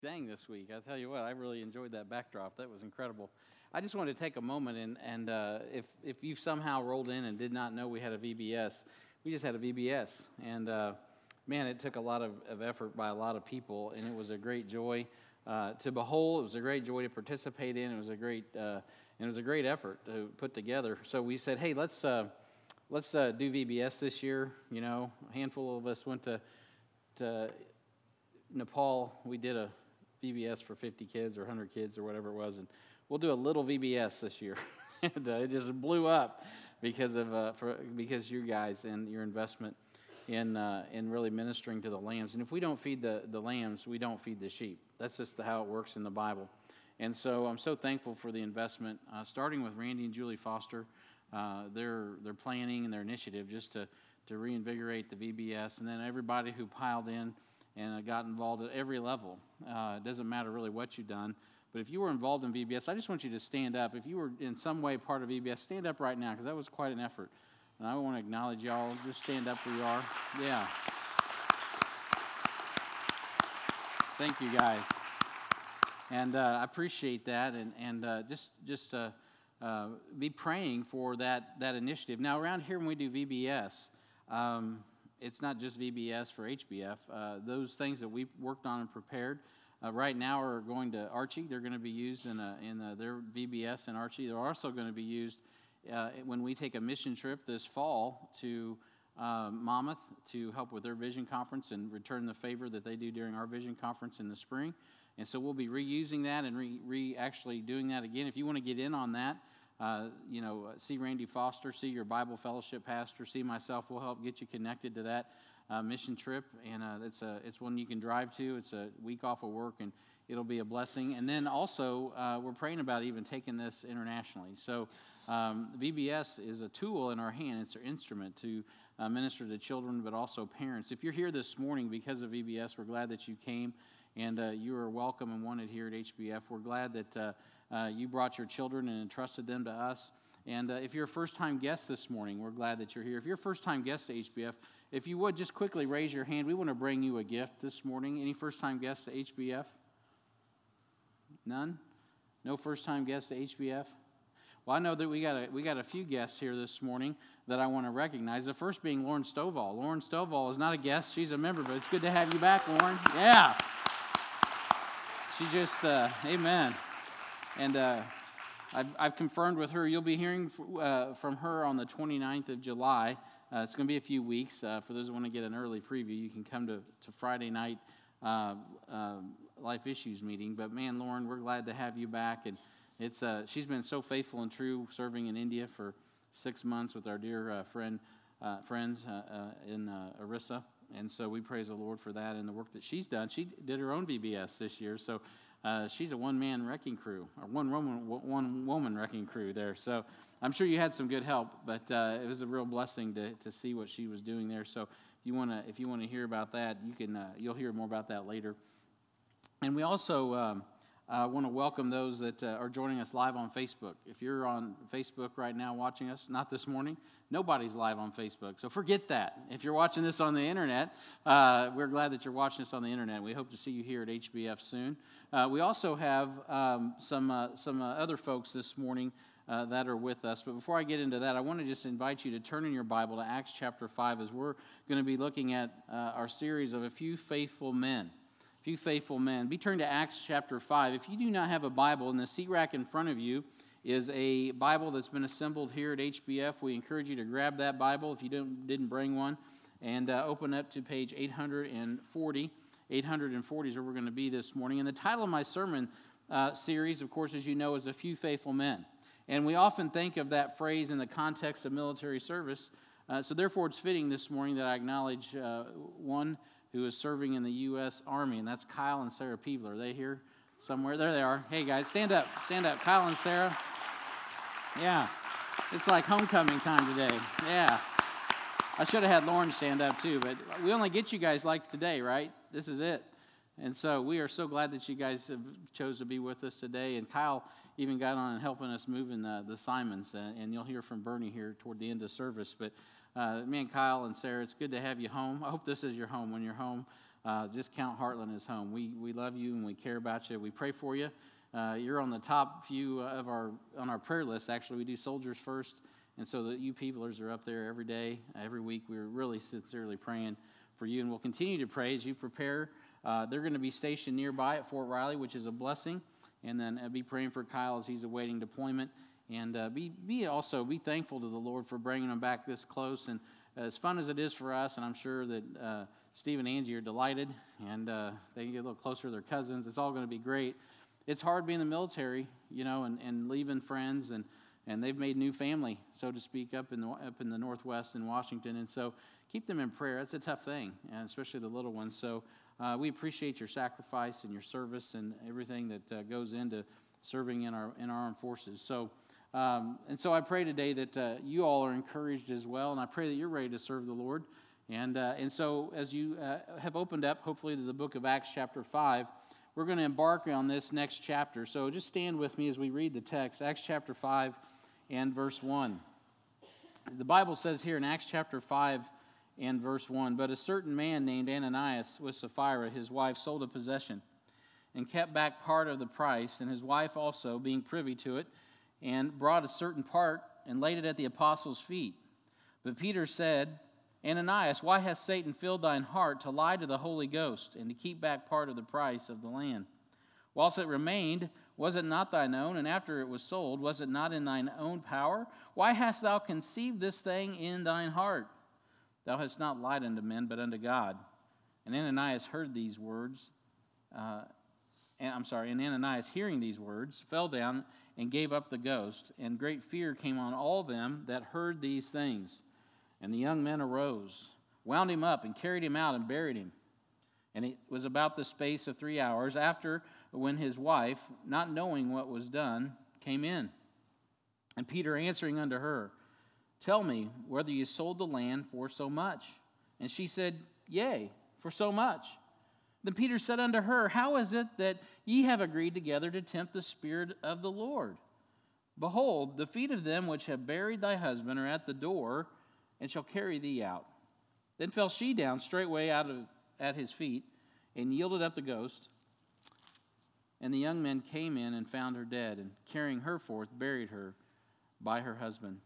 Sang this week. I tell you what, I really enjoyed that backdrop. That was incredible. I just wanted to take a moment and if you somehow rolled in and did not know we had a VBS, we just had a VBS. And man, it took a lot of effort by a lot of people, and it was a great joy to behold. It was a great joy to participate in. It was a great effort to put together. So we said, hey, let's do VBS this year. You know, a handful of us went to Nepal. We did a VBS for 50 kids or 100 kids or whatever it was, and we'll do a little VBS this year. And it just blew up because you guys and your investment in really ministering to the lambs. And if we don't feed the lambs, we don't feed the sheep. That's just how it works in the Bible. And so I'm so thankful for the investment, starting with Randy and Julie Foster, their planning and their initiative just to reinvigorate the VBS, and then everybody who piled in and got involved at every level. It doesn't matter really what you've done, but if you were involved in VBS, I just want you to stand up. If you were in some way part of VBS, stand up right now, because that was quite an effort. And I want to acknowledge y'all. Just stand up where you are. Yeah. Thank you, guys. And I appreciate that, and just be praying for that initiative. Now, around here when we do VBS, it's not just VBS for HBF. Those things that we've worked on and prepared right now are going to Archie. They're going to be used in their VBS in Archie. They're also going to be used when we take a mission trip this fall to Monmouth to help with their vision conference and return the favor that they do during our vision conference in the spring. And so we'll be reusing that and actually doing that again. If you want to get in on that, see Randy Foster, see your Bible fellowship pastor, see myself. We'll help get you connected to that mission trip, and it's one you can drive to. It's a week off of work, and it'll be a blessing. And then also, we're praying about even taking this internationally. So VBS is a tool in our hand. It's an instrument to minister to children, but also parents. If you're here this morning because of VBS, we're glad that you came, and you are welcome and wanted here at HBF. We're glad that you brought your children and entrusted them to us. And if you're a first-time guest this morning, we're glad that you're here. If you're a first-time guest to HBF, if you would, just quickly raise your hand. We want to bring you a gift this morning. Any first-time guests to HBF? None? No first-time guests to HBF? Well, I know that we got a few guests here this morning that I want to recognize. The first being Lauren Stovall. Lauren Stovall is not a guest. She's a member, but it's good to have you back, Lauren. Yeah. She just, amen. And I've confirmed with her, you'll be hearing from her on the 29th of July. It's going to be a few weeks. For those who want to get an early preview, you can come to Friday night Life Issues meeting. But man, Lauren, we're glad to have you back. And she's been so faithful and true, serving in India for 6 months with our dear friends in Orissa. And so we praise the Lord for that and the work that she's done. She did her own VBS this year, so she's a one-man wrecking crew, or one-woman wrecking crew there. So I'm sure you had some good help, but it was a real blessing to see what she was doing there. So if you want to hear about that, you'll hear more about that later. And we also want to welcome those that are joining us live on Facebook. If you're on Facebook right now watching us, not this morning, nobody's live on Facebook, so forget that. If you're watching this on the internet, we're glad that you're watching this on the internet. We hope to see you here at HBF soon. We also have some other folks this morning that are with us, but before I get into that, I want to just invite you to turn in your Bible to Acts chapter 5, as we're going to be looking at our series of a few faithful men. Few faithful men. Be turned to Acts chapter 5. If you do not have a Bible, in the seat rack in front of you is a Bible that's been assembled here at HBF. We encourage you to grab that Bible if you didn't bring one, and open up to page 840. 840 is where we're going to be this morning. And the title of my sermon series, of course, as you know, is A Few Faithful Men. And we often think of that phrase in the context of military service. So therefore, it's fitting this morning that I acknowledge one who is serving in the U.S. Army, and that's Kyle and Sarah Peebler. Are they here somewhere? There they are. Hey, guys, stand up. Stand up. Kyle and Sarah. Yeah. It's like homecoming time today. Yeah. I should have had Lauren stand up, too, but we only get you guys like today, right? This is it. And so we are so glad that you guys have chose to be with us today, and Kyle even got on and helping us move in the Simons, and you'll hear from Bernie here toward the end of service, but me and Kyle and Sarah, it's good to have you home. I hope this is your home when you're home. just count Heartland as home. We love you and we care about you. We pray for you. You're on the top few on our prayer list. Actually, we do Soldiers First, and so the you peoplers are up there every day, every week. We're really sincerely praying for you, and we'll continue to pray as you prepare. They're going to be stationed nearby at Fort Riley, which is a blessing, and then be praying for Kyle as he's awaiting deployment, and be thankful to the Lord for bringing him back this close. And as fun as it is for us, and I'm sure that Steve and Angie are delighted, and they can get a little closer to their cousins. It's all going to be great. It's hard being in the military, and leaving friends, and they've made new family, so to speak, up in the Northwest in Washington. And so keep them in prayer. That's a tough thing, and especially the little ones. So we appreciate your sacrifice and your service and everything that goes into serving in our armed forces. So I pray today that you all are encouraged as well, and I pray that you're ready to serve the Lord. And so as you have opened up, hopefully, to the book of Acts chapter 5, we're going to embark on this next chapter. So just stand with me as we read the text, Acts chapter 5 and verse 1. The Bible says here in Acts chapter 5 and verse 1, "But a certain man named Ananias with Sapphira, his wife, sold a possession and kept back part of the price, and his wife also, being privy to it, and brought a certain part and laid it at the apostles' feet. But Peter said, Ananias, why hath Satan filled thine heart to lie to the Holy Ghost and to keep back part of the price of the land? Whilst it remained, was it not thine own? And after it was sold, was it not in thine own power? Why hast thou conceived this thing in thine heart? Thou hast not lied unto men, but unto God." And Ananias heard these words. And Ananias, hearing these words, fell down and gave up the ghost. And great fear came on all them that heard these things. And the young men arose, wound him up, and carried him out and buried him. And it was about the space of 3 hours after, when his wife, not knowing what was done, came in. And Peter answering unto her, "Tell me whether you sold the land for so much." And she said, "Yea, for so much." Then Peter said unto her, "How is it that ye have agreed together to tempt the Spirit of the Lord? Behold, the feet of them which have buried thy husband are at the door, and shall carry thee out." Then fell she down straightway at his feet, and yielded up the ghost. And the young men came in and found her dead, and carrying her forth, buried her by her husband.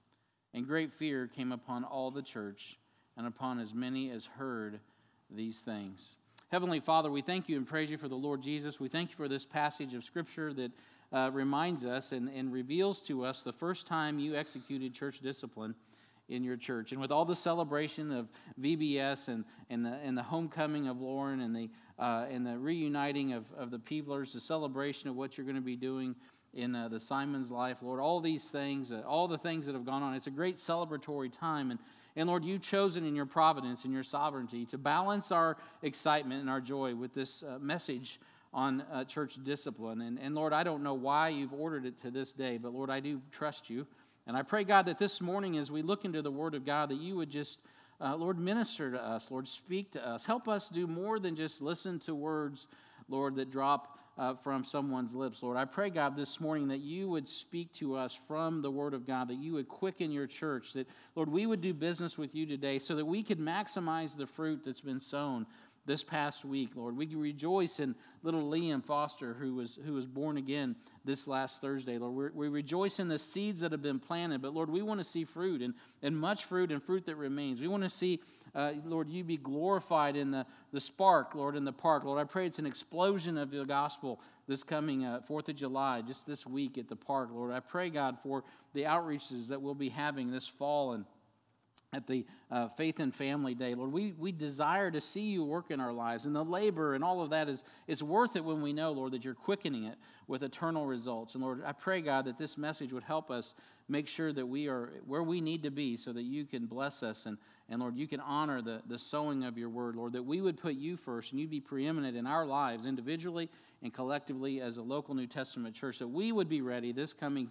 And great fear came upon all the church, and upon as many as heard these things. Heavenly Father, we thank you and praise you for the Lord Jesus. We thank you for this passage of Scripture that reminds us and reveals to us the first time you executed church discipline in your church. And with all the celebration of VBS and the homecoming of Lauren and the reuniting of the Peeblers, the celebration of what you're going to be doing in the Simon's life, Lord, all these things, all the things that have gone on, it's a great celebratory time. And Lord, you've chosen in your providence and your sovereignty to balance our excitement and our joy with this message on church discipline. And Lord, I don't know why you've ordered it to this day, but Lord, I do trust you. And I pray, God, that this morning as we look into the Word of God, that you would just, Lord, minister to us. Lord, speak to us. Help us do more than just listen to words, Lord, that drop from someone's lips. Lord, I pray, God, this morning that you would speak to us from the Word of God, that you would quicken your church, that, Lord, we would do business with you today so that we could maximize the fruit that's been sown this past week, Lord. We rejoice in little Liam Foster, who was born again this last Thursday, Lord. We rejoice in the seeds that have been planted, but Lord, we want to see fruit and much fruit and fruit that remains. We want to see, Lord, you be glorified in the spark, Lord, in the park. Lord, I pray it's an explosion of the gospel this coming 4th of July, just this week at the park, Lord. I pray, God, for the outreaches that we'll be having this fall and at the Faith and Family Day. Lord, we desire to see you work in our lives, and the labor and all of that it's worth it when we know, Lord, that you're quickening it with eternal results. And Lord, I pray, God, that this message would help us make sure that we are where we need to be so that you can bless us and Lord, you can honor the sowing of your word, Lord, that we would put you first and you'd be preeminent in our lives individually and collectively as a local New Testament church, that we would be ready this coming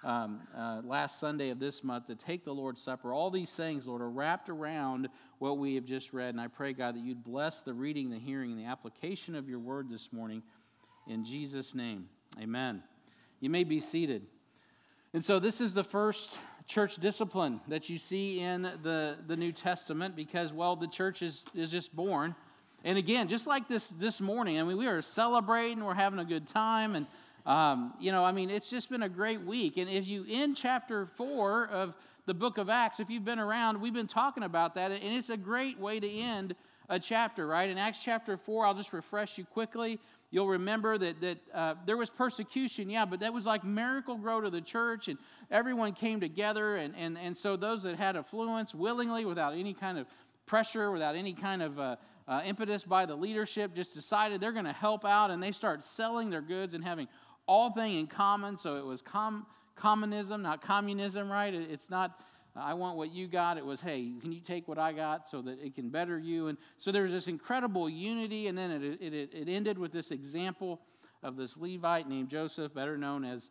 last Sunday of this month to take the Lord's Supper. All these things, Lord, are wrapped around what we have just read. And I pray, God, that you'd bless the reading, the hearing, and the application of your word this morning. In Jesus' name, amen. You may be seated. And so this is the first church discipline that you see in the New Testament because, well, the church is just born. And again, just like this morning, I mean, we are celebrating, we're having a good time, and it's just been a great week. And if you in chapter 4 of the book of Acts, if you've been around, we've been talking about that, and it's a great way to end a chapter, right? In Acts chapter 4, I'll just refresh you quickly. You'll remember that there was persecution, yeah, but that was like miracle grow to the church, and everyone came together, and so those that had affluence willingly, without any kind of pressure, without any kind of impetus by the leadership, just decided they're going to help out, and they start selling their goods and having all things in common. So it was communism, not communism, right? It's not, I want what you got. It was, hey, can you take what I got so that it can better you? And so there's this incredible unity, and then it ended with this example of this Levite named Joseph, better known as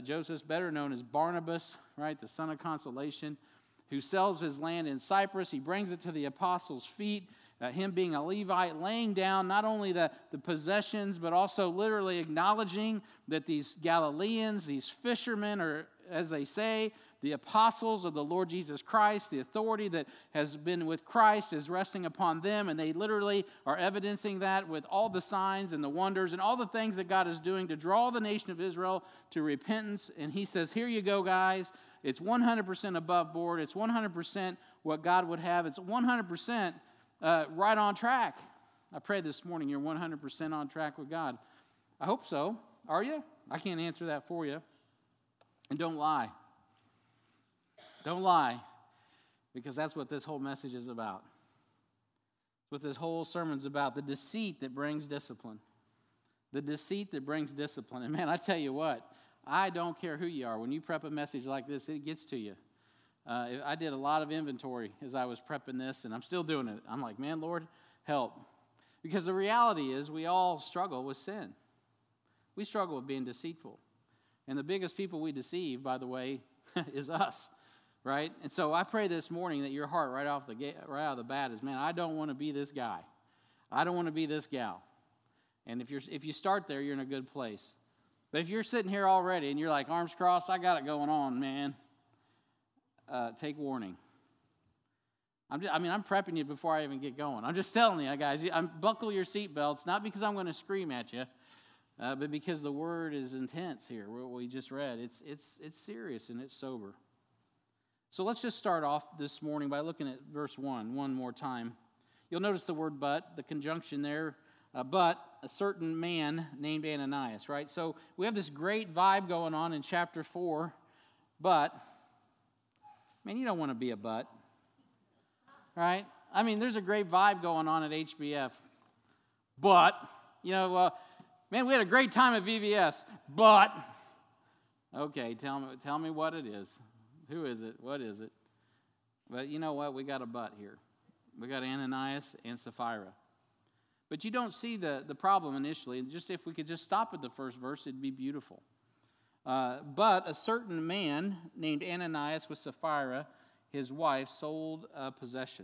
Barnabas, right, the son of consolation, who sells his land in Cyprus. He brings it to the apostles' feet. Him being a Levite, laying down not only the possessions, but also literally acknowledging that these Galileans, these fishermen, are, as they say, the apostles of the Lord Jesus Christ. The authority that has been with Christ is resting upon them, and they literally are evidencing that with all the signs and the wonders and all the things that God is doing to draw the nation of Israel to repentance. And he says, here you go, guys. It's 100% above board. It's 100% what God would have. It's 100% right on track. I pray this morning you're 100% on track with God. I hope so. Are you? I can't answer that for you. And don't lie. Don't lie, because that's what this whole message is about. What this whole sermon's about, the deceit that brings discipline. The deceit that brings discipline. And man, I tell you what, I don't care who you are. When you prep a message like this, it gets to you. I did a lot of inventory as I was prepping this, and I'm still doing it. I'm like, man, Lord, help. Because the reality is we all struggle with sin. We struggle with being deceitful. And the biggest people we deceive, by the way, is us, right? And so I pray this morning that your heart right out of the bat is, man, I don't want to be this guy. I don't want to be this gal. And if you start there, you're in a good place. But if you're sitting here already and you're like, arms crossed, I got it going on, man. Take warning. I'm prepping you before I even get going. I'm just telling you, guys, buckle your seatbelts, not because I'm going to scream at you, but because the word is intense here, what we just read. It's serious and it's sober. So let's just start off this morning by looking at verse 1 more time. You'll notice the word but, the conjunction there, but a certain man named Ananias, right? So we have this great vibe going on in chapter 4, but man, you don't want to be a butt, right? I mean, there's a great vibe going on at HBF, but, man, we had a great time at VBS, but, okay, tell me what it is. Who is it? What is it? But you know what? We got a but here. We got Ananias and Sapphira. But you don't see the problem initially. Just if we could just stop at the first verse, it'd be beautiful. But a certain man named Ananias with Sapphira, his wife, sold a possession.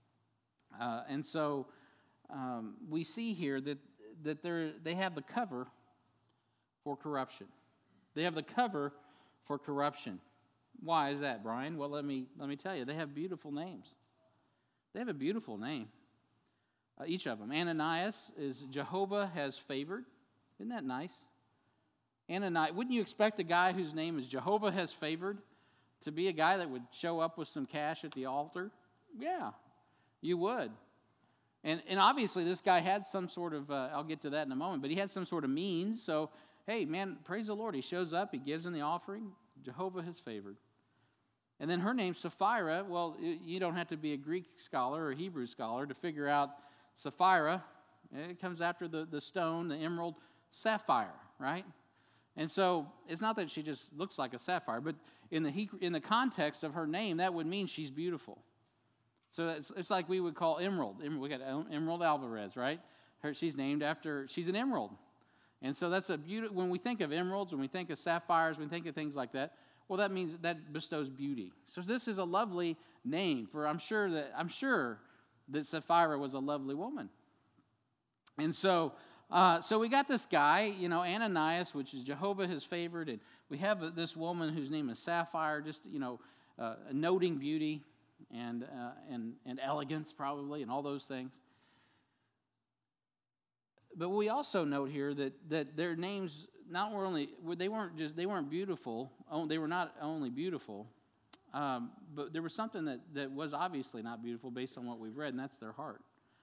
And so we see here that they have the cover for corruption. They have the cover for corruption. Why is that, Brian? Well, let me tell you. They have beautiful names. They have a beautiful name. Each of them. Ananias is Jehovah has favored. Isn't that nice? Ananias. Wouldn't you expect a guy whose name is Jehovah has favored to be a guy that would show up with some cash at the altar? Yeah, you would. And obviously this guy had some sort of, I'll get to that in a moment, but he had some sort of means. So, hey, man, praise the Lord. He shows up. He gives in the offering. Jehovah has favored. And then her name's Sapphira. Well, you don't have to be a Greek scholar or a Hebrew scholar to figure out Sapphira. It comes after the stone, the emerald, sapphire, right? And so it's not that she just looks like a sapphire, but in the context of her name, that would mean she's beautiful. So it's like we would call emerald. We got Emerald Alvarez, right? She's named after, she's an emerald. And so that's a beauty. When we think of emeralds, when we think of sapphires, when we think of things like that, well, that means that bestows beauty. So this is a lovely name for, I'm sure that Sapphira was a lovely woman. And so we got this guy, Ananias, which is Jehovah has favored, and we have this woman whose name is Sapphire, just, noting beauty and elegance probably, and all those things. But we also note here that their names they weren't beautiful. They were not only beautiful, but there was something that was obviously not beautiful based on what we've read, and that's their heart.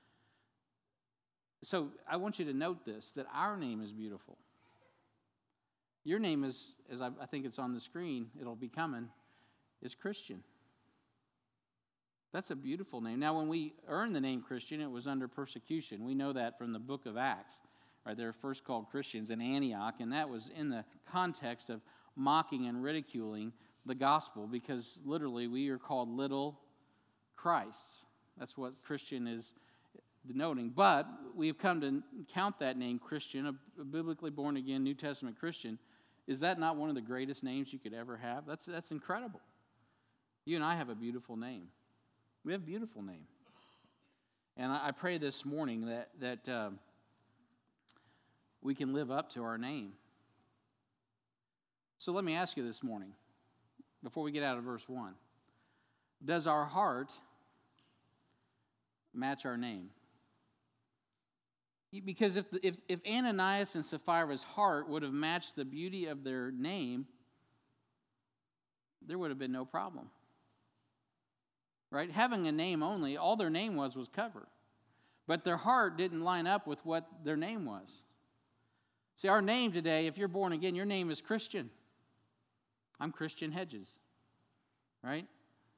So I want you to note this, that our name is beautiful. Your name is, as I think it's on the screen, it'll be coming, is Christian. That's a beautiful name. Now, when we earned the name Christian, it was under persecution. We know that from the book of Acts. Right, they were first called Christians in Antioch, and that was in the context of mocking and ridiculing the gospel, because literally we are called little Christs. That's what Christian is denoting. But we've come to count that name Christian, a biblically born again New Testament Christian. Is that not one of the greatest names you could ever have? That's incredible. You and I have a beautiful name. We have a beautiful name. And I pray this morning that we can live up to our name. So let me ask you this morning, before we get out of verse 1. Does our heart match our name? Because if Ananias and Sapphira's heart would have matched the beauty of their name, there would have been no problem. Right? Having a name only, all their name was cover. But their heart didn't line up with what their name was. See, our name today, if you're born again, your name is Christian. I'm Christian Hedges. Right?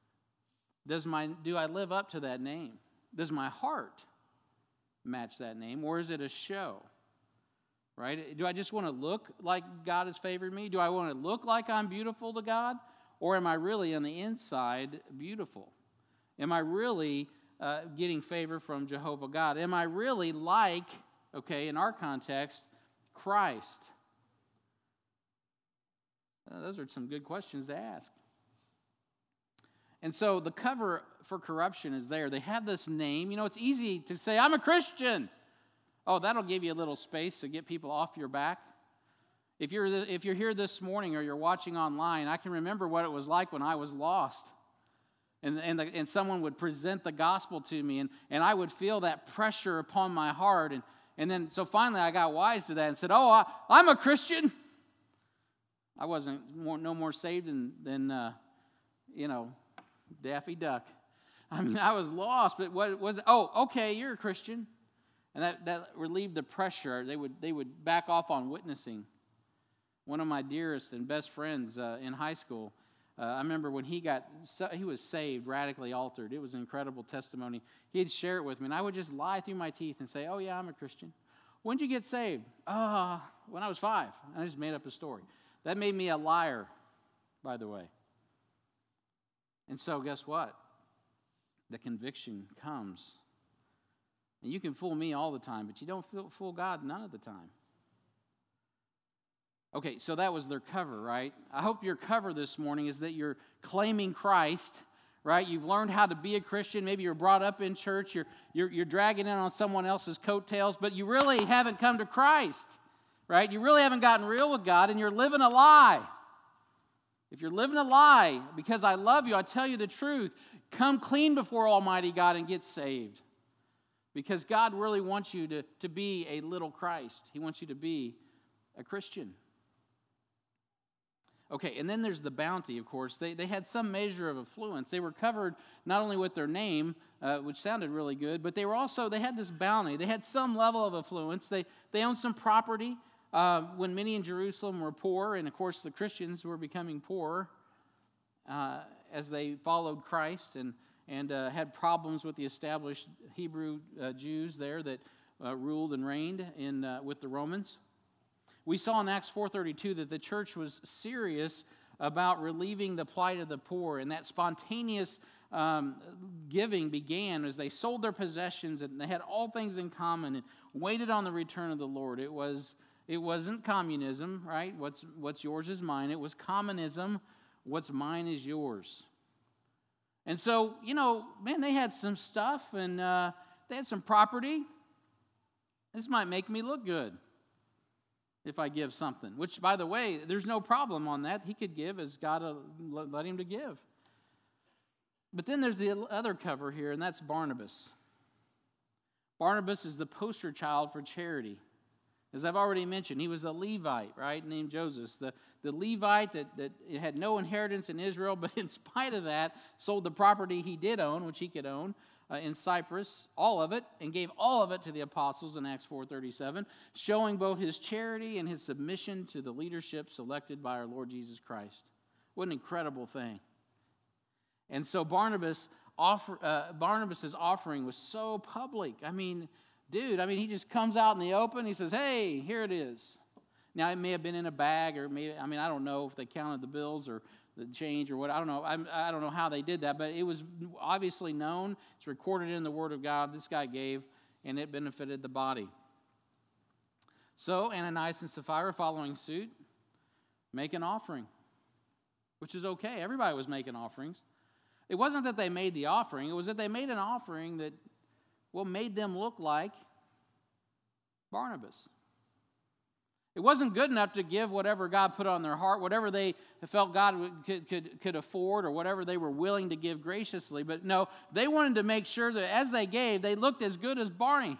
Do I live up to that name? Does my heart match that name, or is it a show? Right? Do I just want to look like God has favored me? Do I want to look like I'm beautiful to God? Or am I really on the inside beautiful? Am I really getting favor from Jehovah God? Am I really like, in our context, Christ? Those are some good questions to ask. And so the cover for corruption is there. They have this name. It's easy to say, I'm a Christian. Oh, that'll give you a little space to get people off your back. If you're here this morning or you're watching online, I can remember what it was like when I was lost. And someone would present the gospel to me, and I would feel that pressure upon my heart. And then, so finally I got wise to that and said, I'm a Christian. I wasn't no more saved than Daffy Duck. I was lost, but what was it? Oh, okay, you're a Christian. And that relieved the pressure. They would back off on witnessing. One of my dearest and best friends in high school, I remember when he was saved, radically altered. It was an incredible testimony. He'd share it with me, and I would just lie through my teeth and say, oh yeah, I'm a Christian. When did you get saved? When I was 5. I just made up a story. That made me a liar, by the way. And so guess what? The conviction comes. And you can fool me all the time, but you don't fool God none of the time. Okay, so that was their cover, right? I hope your cover this morning is that you're claiming Christ, right? You've learned how to be a Christian. Maybe you're brought up in church. You're dragging in on someone else's coattails, but you really haven't come to Christ, right? You really haven't gotten real with God, and you're living a lie. If you're living a lie, because I love you, I tell you the truth, come clean before Almighty God and get saved. Because God really wants you to be a little Christ. He wants you to be a Christian. Okay, and then there's the bounty, of course. They had some measure of affluence. They were covered not only with their name, which sounded really good, but they had this bounty. They had some level of affluence. They owned some property. When many in Jerusalem were poor, and of course the Christians were becoming poorer as they followed Christ and had problems with the established Hebrew Jews there that ruled and reigned with the Romans. We saw in Acts 4:32 that the church was serious about relieving the plight of the poor, and that spontaneous giving began as they sold their possessions, and they had all things in common and waited on the return of the Lord. It wasn't communism, right? What's yours is mine. It was communism. What's mine is yours. And so, they had some stuff, and they had some property. This might make me look good if I give something, which, by the way, there's no problem on that. He could give as God led him to give. But then there's the other cover here, and that's Barnabas. Barnabas is the poster child for charity. As I've already mentioned, he was a Levite, right, named Joseph. The Levite that had no inheritance in Israel, but in spite of that, sold the property he did own, which he could own, in Cyprus, all of it, and gave all of it to the apostles in Acts 4:37, showing both his charity and his submission to the leadership selected by our Lord Jesus Christ. What an incredible thing. And so Barnabas's offering was so public. I mean, he just comes out in the open. He says, hey, here it is. Now, it may have been in a bag, or I don't know if they counted the bills or the change or what. I don't know. I don't know how they did that, but it was obviously known. It's recorded in the Word of God. This guy gave, and it benefited the body. So Ananias and Sapphira, following suit, make an offering, which is okay. Everybody was making offerings. It wasn't that they made the offering. It was that they made an offering that made them look like Barnabas. It wasn't good enough to give whatever God put on their heart, whatever they felt God could afford, or whatever they were willing to give graciously. But no, they wanted to make sure that as they gave, they looked as good as Barney.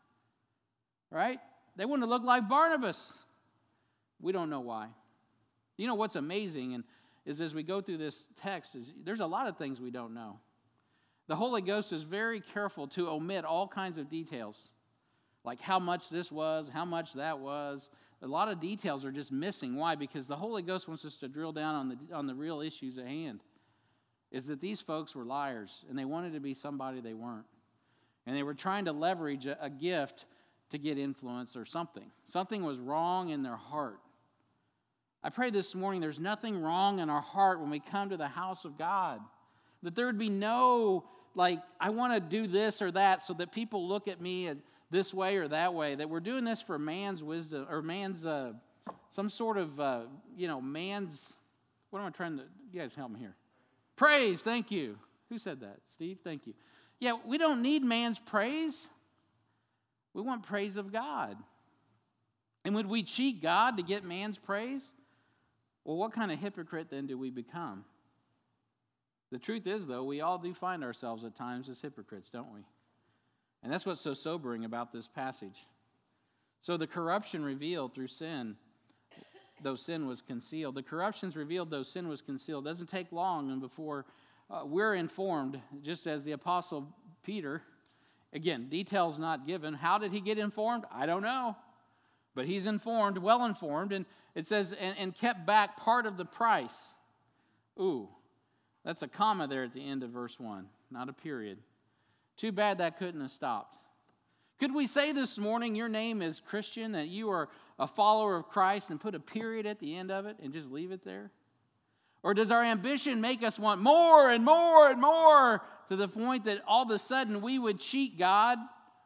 Right? They wanted to look like Barnabas. We don't know why. You know what's amazing is as we go through this text, there's a lot of things we don't know. The Holy Ghost is very careful to omit all kinds of details, like how much this was, how much that was. A lot of details are just missing. Why? Because the Holy Ghost wants us to drill down on the real issues at hand, is that these folks were liars, and they wanted to be somebody they weren't. And they were trying to leverage a gift to get influence or something. Something was wrong in their heart. I pray this morning there's nothing wrong in our heart when we come to the house of God. That there would be no, I want to do this or that so that people look at me this way or that way. That we're doing this for man's wisdom or man's, some sort of, man's, what am I trying to, you guys help me here. Praise, thank you. Who said that? Steve, thank you. Yeah, we don't need man's praise. We want praise of God. And would we cheat God to get man's praise? Well, what kind of hypocrite then do we become? The truth is, though, we all do find ourselves at times as hypocrites, don't we? And that's what's so sobering about this passage. So the corruption revealed through sin, though sin was concealed. The corruptions revealed, though sin was concealed. It doesn't take long and before we're informed, just as the Apostle Peter, again, details not given. How did he get informed? I don't know. But he's informed, well informed, and it says, and kept back part of the price. Ooh, that's a comma there at the end of verse 1, not a period. Too bad that couldn't have stopped. Could we say this morning your name is Christian, that you are a follower of Christ, and put a period at the end of it and just leave it there? Or does our ambition make us want more and more and more to the point that all of a sudden we would cheat God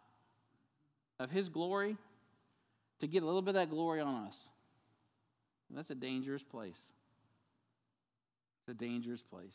of His glory to get a little bit of that glory on us? That's a dangerous place. It's a dangerous place.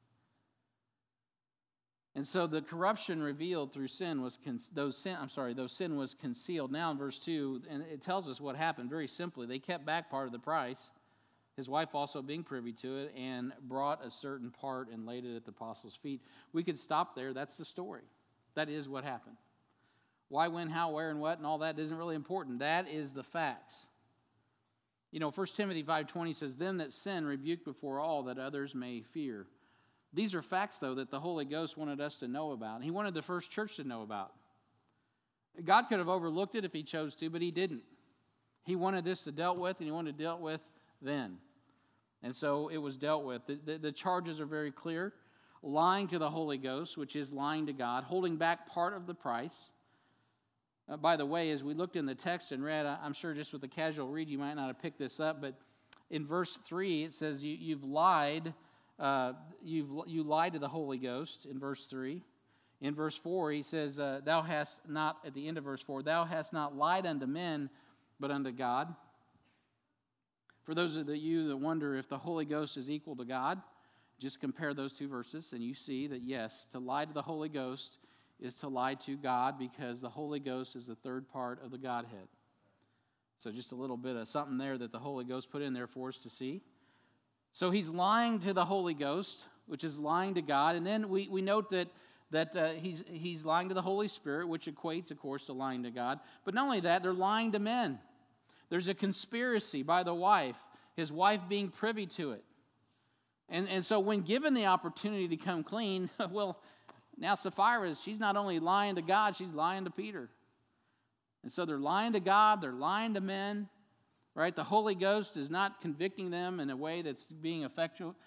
And so the corruption revealed through sin was though sin was concealed. Now in verse 2, and it tells us what happened very simply. They kept back part of the price, his wife also being privy to it, and brought a certain part and laid it at the apostles' feet. We could stop there. That's the story. That is what happened. Why, when, how, where, and what, and all that isn't really important. That is the facts. 1 Timothy 5:20 says, "Them that sin rebuke before all, that others may fear." These are facts, though, that the Holy Ghost wanted us to know about. He wanted the first church to know about. God could have overlooked it if He chose to, but He didn't. He wanted this to dealt with, and He wanted it dealt with then. And so it was dealt with. The charges are very clear. Lying to the Holy Ghost, which is lying to God, holding back part of the price. By the way, as we looked in the text and read, I'm sure just with a casual read you might not have picked this up, but in verse 3 it says you've lied. You lied to the Holy Ghost in verse 3. In verse 4 he says, thou hast not, at the end of verse 4, thou hast not lied unto men, but unto God. For those of you that wonder if the Holy Ghost is equal to God, just compare those two verses and you see that yes, to lie to the Holy Ghost is to lie to God, because the Holy Ghost is the third part of the Godhead. So just a little bit of something there that the Holy Ghost put in there for us to see. So he's lying to the Holy Ghost, which is lying to God. And then we note that he's lying to the Holy Spirit, which equates, of course, to lying to God. But not only that, they're lying to men. There's a conspiracy by the wife, his wife being privy to it. And so when given the opportunity to come clean, well, now Sapphira, she's not only lying to God, she's lying to Peter. And so they're lying to God, they're lying to men, right? The Holy Ghost is not convicting them in a way that's being effective.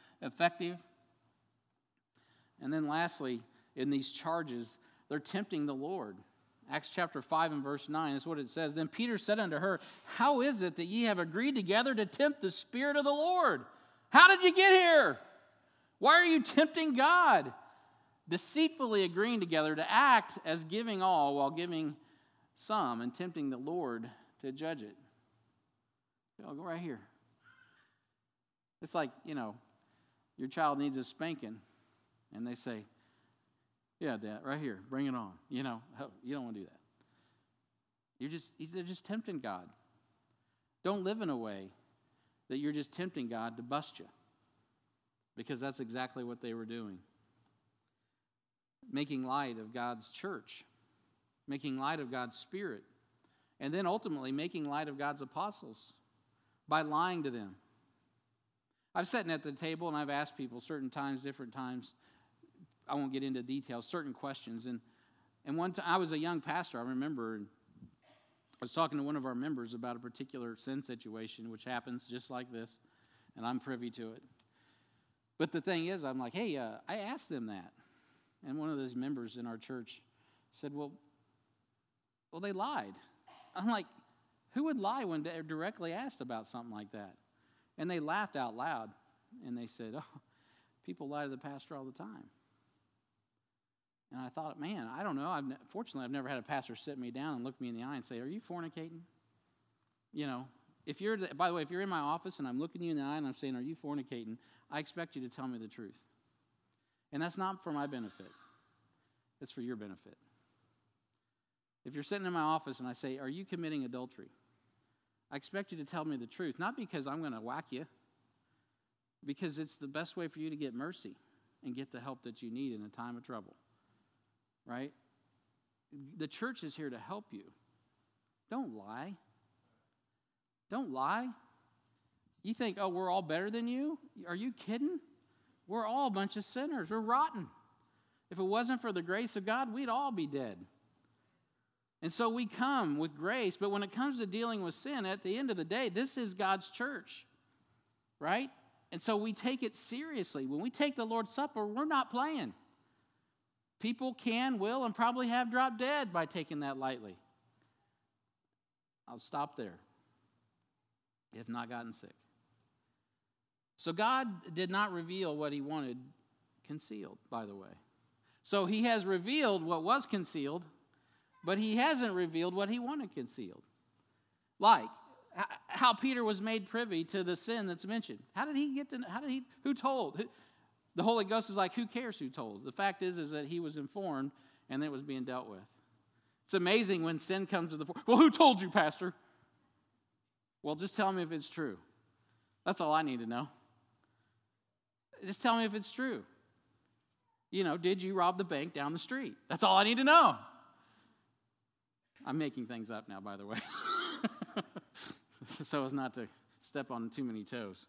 And then lastly, in these charges, they're tempting the Lord. Acts chapter 5 and verse 9 is what it says. Then Peter said unto her, how is it that ye have agreed together to tempt the Spirit of the Lord? How did you get here? Why are you tempting God? Deceitfully agreeing together to act as giving all while giving some and tempting the Lord to judge it. I'll go right here. It's like, your child needs a spanking, and they say, yeah, Dad, right here, bring it on. You don't want to do that. They're just tempting God. Don't live in a way that you're just tempting God to bust you, because that's exactly what they were doing. Making light of God's church, making light of God's Spirit, and then ultimately making light of God's apostles by lying to them. I've sat at the table and I've asked people certain times, different times, I won't get into details, certain questions. And one time, I was a young pastor, I remember, and I was talking to one of our members about a particular sin situation, which happens just like this, and I'm privy to it. But the thing is, I'm like, hey, I asked them that. And one of those members in our church said, well, they lied. I'm like, who would lie when they're directly asked about something like that? And they laughed out loud, and they said, oh, people lie to the pastor all the time. And I thought, man, I don't know. Fortunately, I've never had a pastor sit me down and look me in the eye and say, are you fornicating? By the way, if you're in my office and I'm looking you in the eye and I'm saying, are you fornicating? I expect you to tell me the truth. And that's not for my benefit. It's for your benefit. If you're sitting in my office and I say, are you committing adultery? I expect you to tell me the truth, not because I'm going to whack you, because it's the best way for you to get mercy and get the help that you need in a time of trouble, right? The church is here to help you. Don't lie. Don't lie. You think, oh, we're all better than you? Are you kidding? We're all a bunch of sinners. We're rotten. If it wasn't for the grace of God, we'd all be dead. And so we come with grace, but when it comes to dealing with sin, at the end of the day, this is God's church, right? And so we take it seriously. When we take the Lord's Supper, we're not playing. People can, will, and probably have dropped dead by taking that lightly. I'll stop there, if not gotten sick. So God did not reveal what he wanted concealed, by the way. So he has revealed what was concealed, but he hasn't revealed what he wanted concealed. Like how Peter was made privy to the sin that's mentioned. Who told? The Holy Ghost is like, who cares who told? The fact is that he was informed and it was being dealt with. It's amazing when sin comes to the fore. Well, who told you, Pastor? Well, just tell me if it's true. That's all I need to know. Just tell me if it's true. Did you rob the bank down the street? That's all I need to know. I'm making things up now, by the way, so as not to step on too many toes.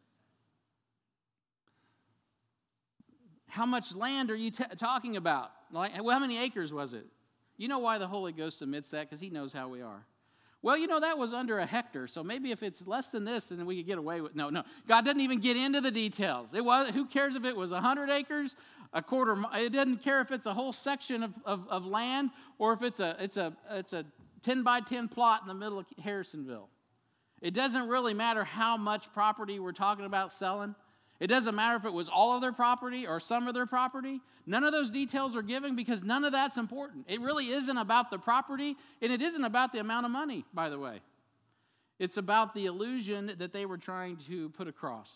How much land are you talking about? How many acres was it? You know why the Holy Ghost admits that? Because he knows how we are. Well, that was under a hectare, so maybe if it's less than this, then we could get away with. No. God doesn't even get into the details. Who cares if it was 100 acres, a quarter? It doesn't care if it's a whole section of land or if it's a 10 by 10 plot in the middle of Harrisonville. It doesn't really matter how much property we're talking about selling. It doesn't matter if it was all of their property or some of their property. None of those details are given because none of that's important. It really isn't about the property, and it isn't about the amount of money, by the way. It's about the illusion that they were trying to put across.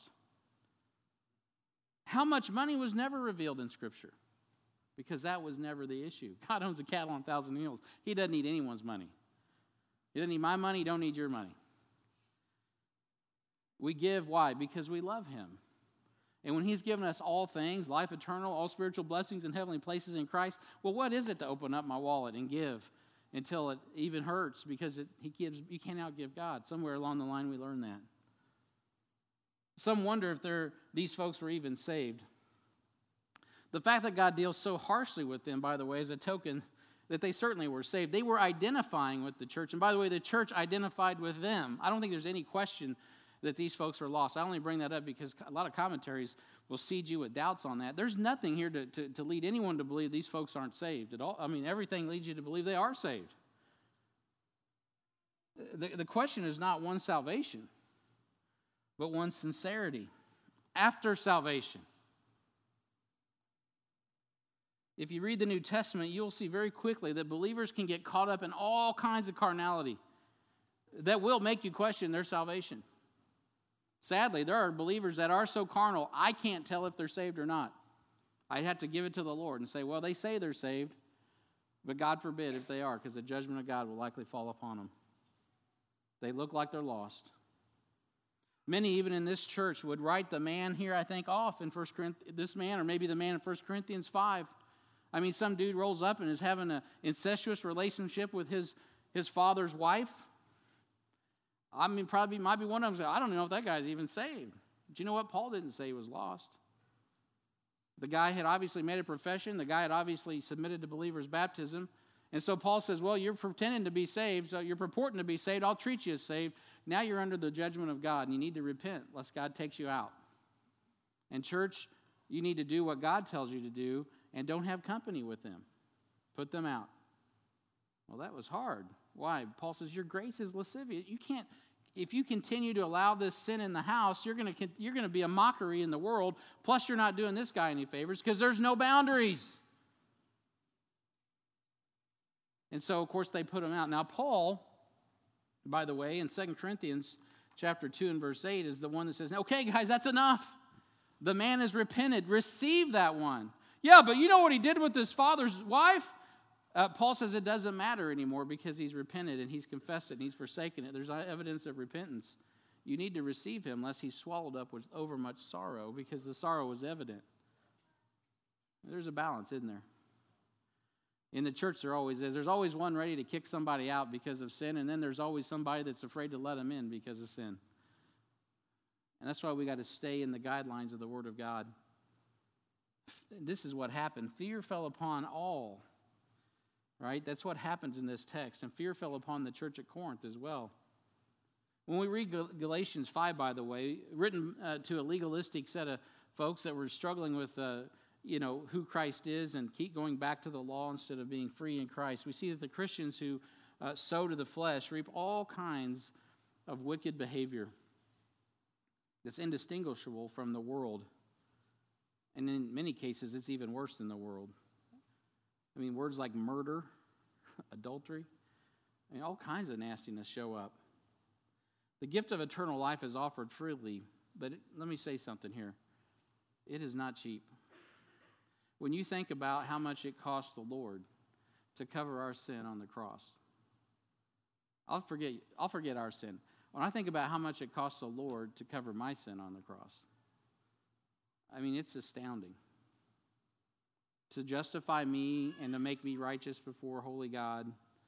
How much money was never revealed in Scripture? Because that was never the issue. God owns a cattle on 1,000 hills. He doesn't need anyone's money. He doesn't need my money. He don't need your money. We give, why? Because we love him. And when he's given us all things, life eternal, all spiritual blessings in heavenly places in Christ, well, what is it to open up my wallet and give until it even hurts, because you can't outgive God. Somewhere along the line we learned that. Some wonder if these folks were even saved. The fact that God deals so harshly with them, by the way, is a token that they certainly were saved. They were identifying with the church. And by the way, the church identified with them. I don't think there's any question that these folks are lost. I only bring that up because a lot of commentaries will seed you with doubts on that. There's nothing here to lead anyone to believe these folks aren't saved at all. I mean, everything leads you to believe they are saved. The question is not one's salvation, but one's sincerity after salvation. If you read the New Testament, you'll see very quickly that believers can get caught up in all kinds of carnality that will make you question their salvation. Sadly, there are believers that are so carnal, I can't tell if they're saved or not. I'd have to give it to the Lord and say, well, they say they're saved, but God forbid if they are, because the judgment of God will likely fall upon them. They look like they're lost. Many, even in this church, would write the man here, I think, off in 1 Corinthians, this man, or maybe the man in 1 Corinthians 5. I mean, some dude rolls up and is having an incestuous relationship with his father's wife. I mean, probably might be one of them. I don't know if that guy's even saved. But you know what? Paul didn't say he was lost. The guy had obviously made a profession. The guy had obviously submitted to believers' baptism. And so Paul says, well, you're pretending to be saved, so you're purporting to be saved. I'll treat you as saved. Now you're under the judgment of God, and you need to repent lest God takes you out. And church, you need to do what God tells you to do, and don't have company with them. Put them out. Well, that was hard. Why? Paul says, your grace is lascivious. You can't, if you continue to allow this sin in the house, you're going to be a mockery in the world. Plus, you're not doing this guy any favors because there's no boundaries. And so, of course, they put him out. Now, Paul, by the way, in 2 Corinthians chapter 2 and verse 8 is the one that says, okay, guys, that's enough. The man has repented. Receive that one. Yeah, but you know what he did with his father's wife? Paul says it doesn't matter anymore because he's repented and he's confessed it and he's forsaken it. There's evidence of repentance. You need to receive him lest he's swallowed up with overmuch sorrow, because the sorrow was evident. There's a balance, isn't there? In the church there always is. There's always one ready to kick somebody out because of sin, and then there's always somebody that's afraid to let them in because of sin. And that's why we got to stay in the guidelines of the Word of God. This is what happened. Fear fell upon all. Right? That's what happens in this text. And fear fell upon the church at Corinth as well. When we read Galatians 5, by the way, written to a legalistic set of folks that were struggling with, who Christ is and keep going back to the law instead of being free in Christ, we see that the Christians who sow to the flesh reap all kinds of wicked behavior that's indistinguishable from the world. And in many cases, it's even worse than the world. I mean, words like murder, adultery, all kinds of nastiness show up. The gift of eternal life is offered freely, but let me say something here. It is not cheap. When you think about how much it cost the Lord to cover our sin on the cross, I'll forget our sin. When I think about how much it cost the Lord to cover my sin on the cross, I mean, it's astounding. To justify me and to make me righteous before holy God,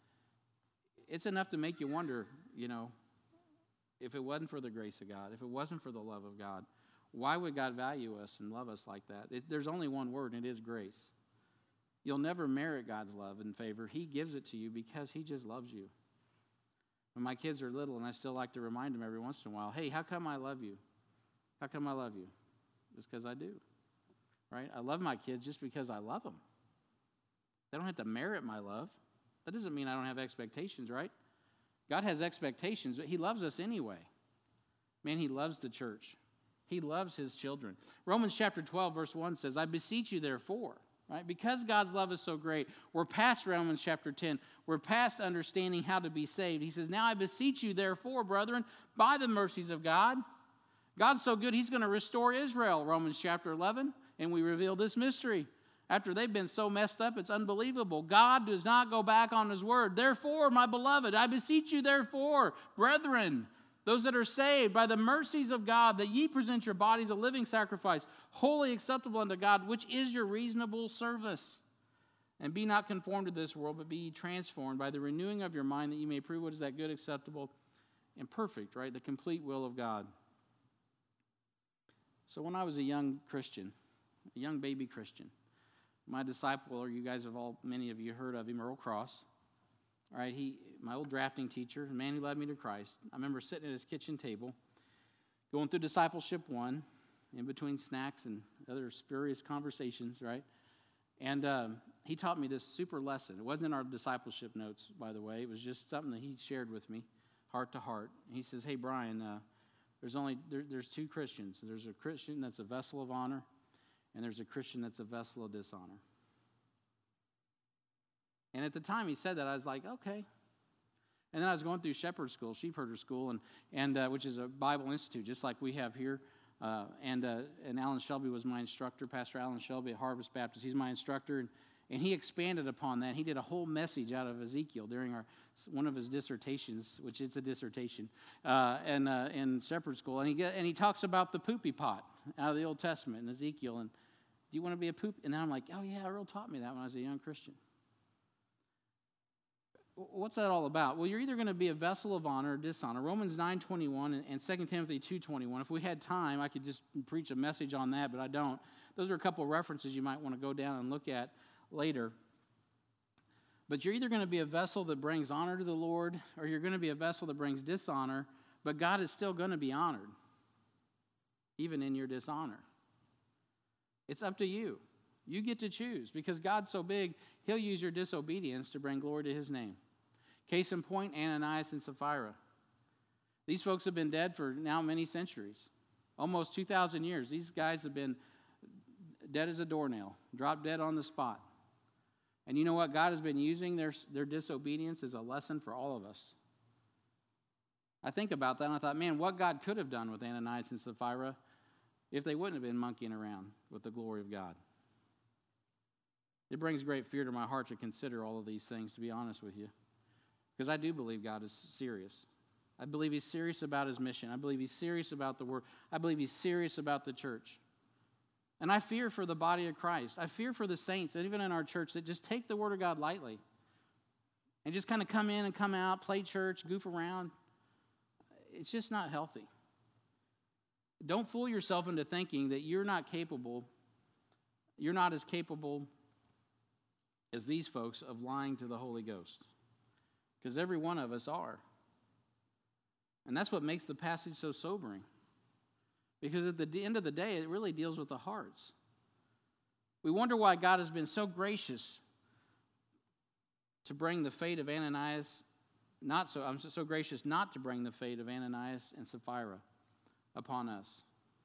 it's enough to make you wonder, if it wasn't for the grace of God, if it wasn't for the love of God, why would God value us and love us like that? There's only one word, and it is grace. You'll never merit God's love and favor. He gives it to you because he just loves you. When my kids are little, and I still like to remind them every once in a while, hey, how come I love you? How come I love you? It's because I do. Right? I love my kids just because I love them. They don't have to merit my love. That doesn't mean I don't have expectations, right? God has expectations, but he loves us anyway. Man, he loves the church. He loves his children. Romans chapter 12, verse 1 says, I beseech you therefore, right? Because God's love is so great, we're past Romans chapter 10. We're past understanding how to be saved. He says, now I beseech you therefore, brethren, by the mercies of God. God's so good, he's going to restore Israel, Romans chapter 11. And we reveal this mystery. After they've been so messed up, it's unbelievable. God does not go back on his word. Therefore, my beloved, I beseech you, therefore, brethren, those that are saved by the mercies of God, that ye present your bodies a living sacrifice, wholly acceptable unto God, which is your reasonable service. And be not conformed to this world, but be ye transformed by the renewing of your mind, that ye may prove what is that good, acceptable, and perfect, right? The complete will of God. So when I was a young Christian, a young baby Christian, my disciple, or you guys have many of you heard of him, Earl Cross. All right, my old drafting teacher, the man who led me to Christ. I remember sitting at his kitchen table, going through Discipleship 1, in between snacks and other spurious conversations, right? And he taught me this super lesson. It wasn't in our discipleship notes, by the way. It was just something that he shared with me, heart to heart. He says, hey, Brian, there's two Christians. There's a Christian that's a vessel of honor, and there's a Christian that's a vessel of dishonor. And at the time he said that, I was like, okay. And then I was going through shepherd school, sheep herder school, and which is a Bible institute, just like we have here. And Alan Shelby was my instructor, Pastor Alan Shelby at Harvest Baptist. He's my instructor, and he expanded upon that. He did a whole message out of Ezekiel during one of his dissertations, which it's a dissertation, in shepherd school. And he talks about the poopy pot out of the Old Testament in Ezekiel. And do you want to be a poop? And then I'm like, oh yeah, Earl taught me that when I was a young Christian. What's that all about? Well, you're either going to be a vessel of honor or dishonor. Romans 9:21 and 2 Timothy 2:21. If we had time, I could just preach a message on that, but I don't. Those are a couple of references you might want to go down and look at later. But you're either going to be a vessel that brings honor to the Lord, or you're going to be a vessel that brings dishonor, but God is still going to be honored, even in your dishonor. It's up to you. You get to choose, because God's so big, he'll use your disobedience to bring glory to his name. Case in point, Ananias and Sapphira. These folks have been dead for now many centuries, almost 2,000 years. These guys have been dead as a doornail, dropped dead on the spot. And you know what? God has been using their disobedience as a lesson for all of us. I think about that, and I thought, man, what God could have done with Ananias and Sapphira if they wouldn't have been monkeying around with the glory of God. It brings great fear to my heart to consider all of these things, to be honest with you. Because I do believe God is serious. I believe he's serious about his mission. I believe he's serious about the word. I believe he's serious about the church. And I fear for the body of Christ. I fear for the saints, and even in our church, that just take the word of God lightly. And just kind of come in and come out, play church, goof around. It's just not healthy. Don't fool yourself into thinking that you're not as capable as these folks of lying to the Holy Ghost. Because every one of us are. And that's what makes the passage so sobering. Because at the end of the day, it really deals with the hearts. We wonder why God has been so gracious to bring the fate of Ananias, I'm so gracious not to bring the fate of Ananias and Sapphira upon us.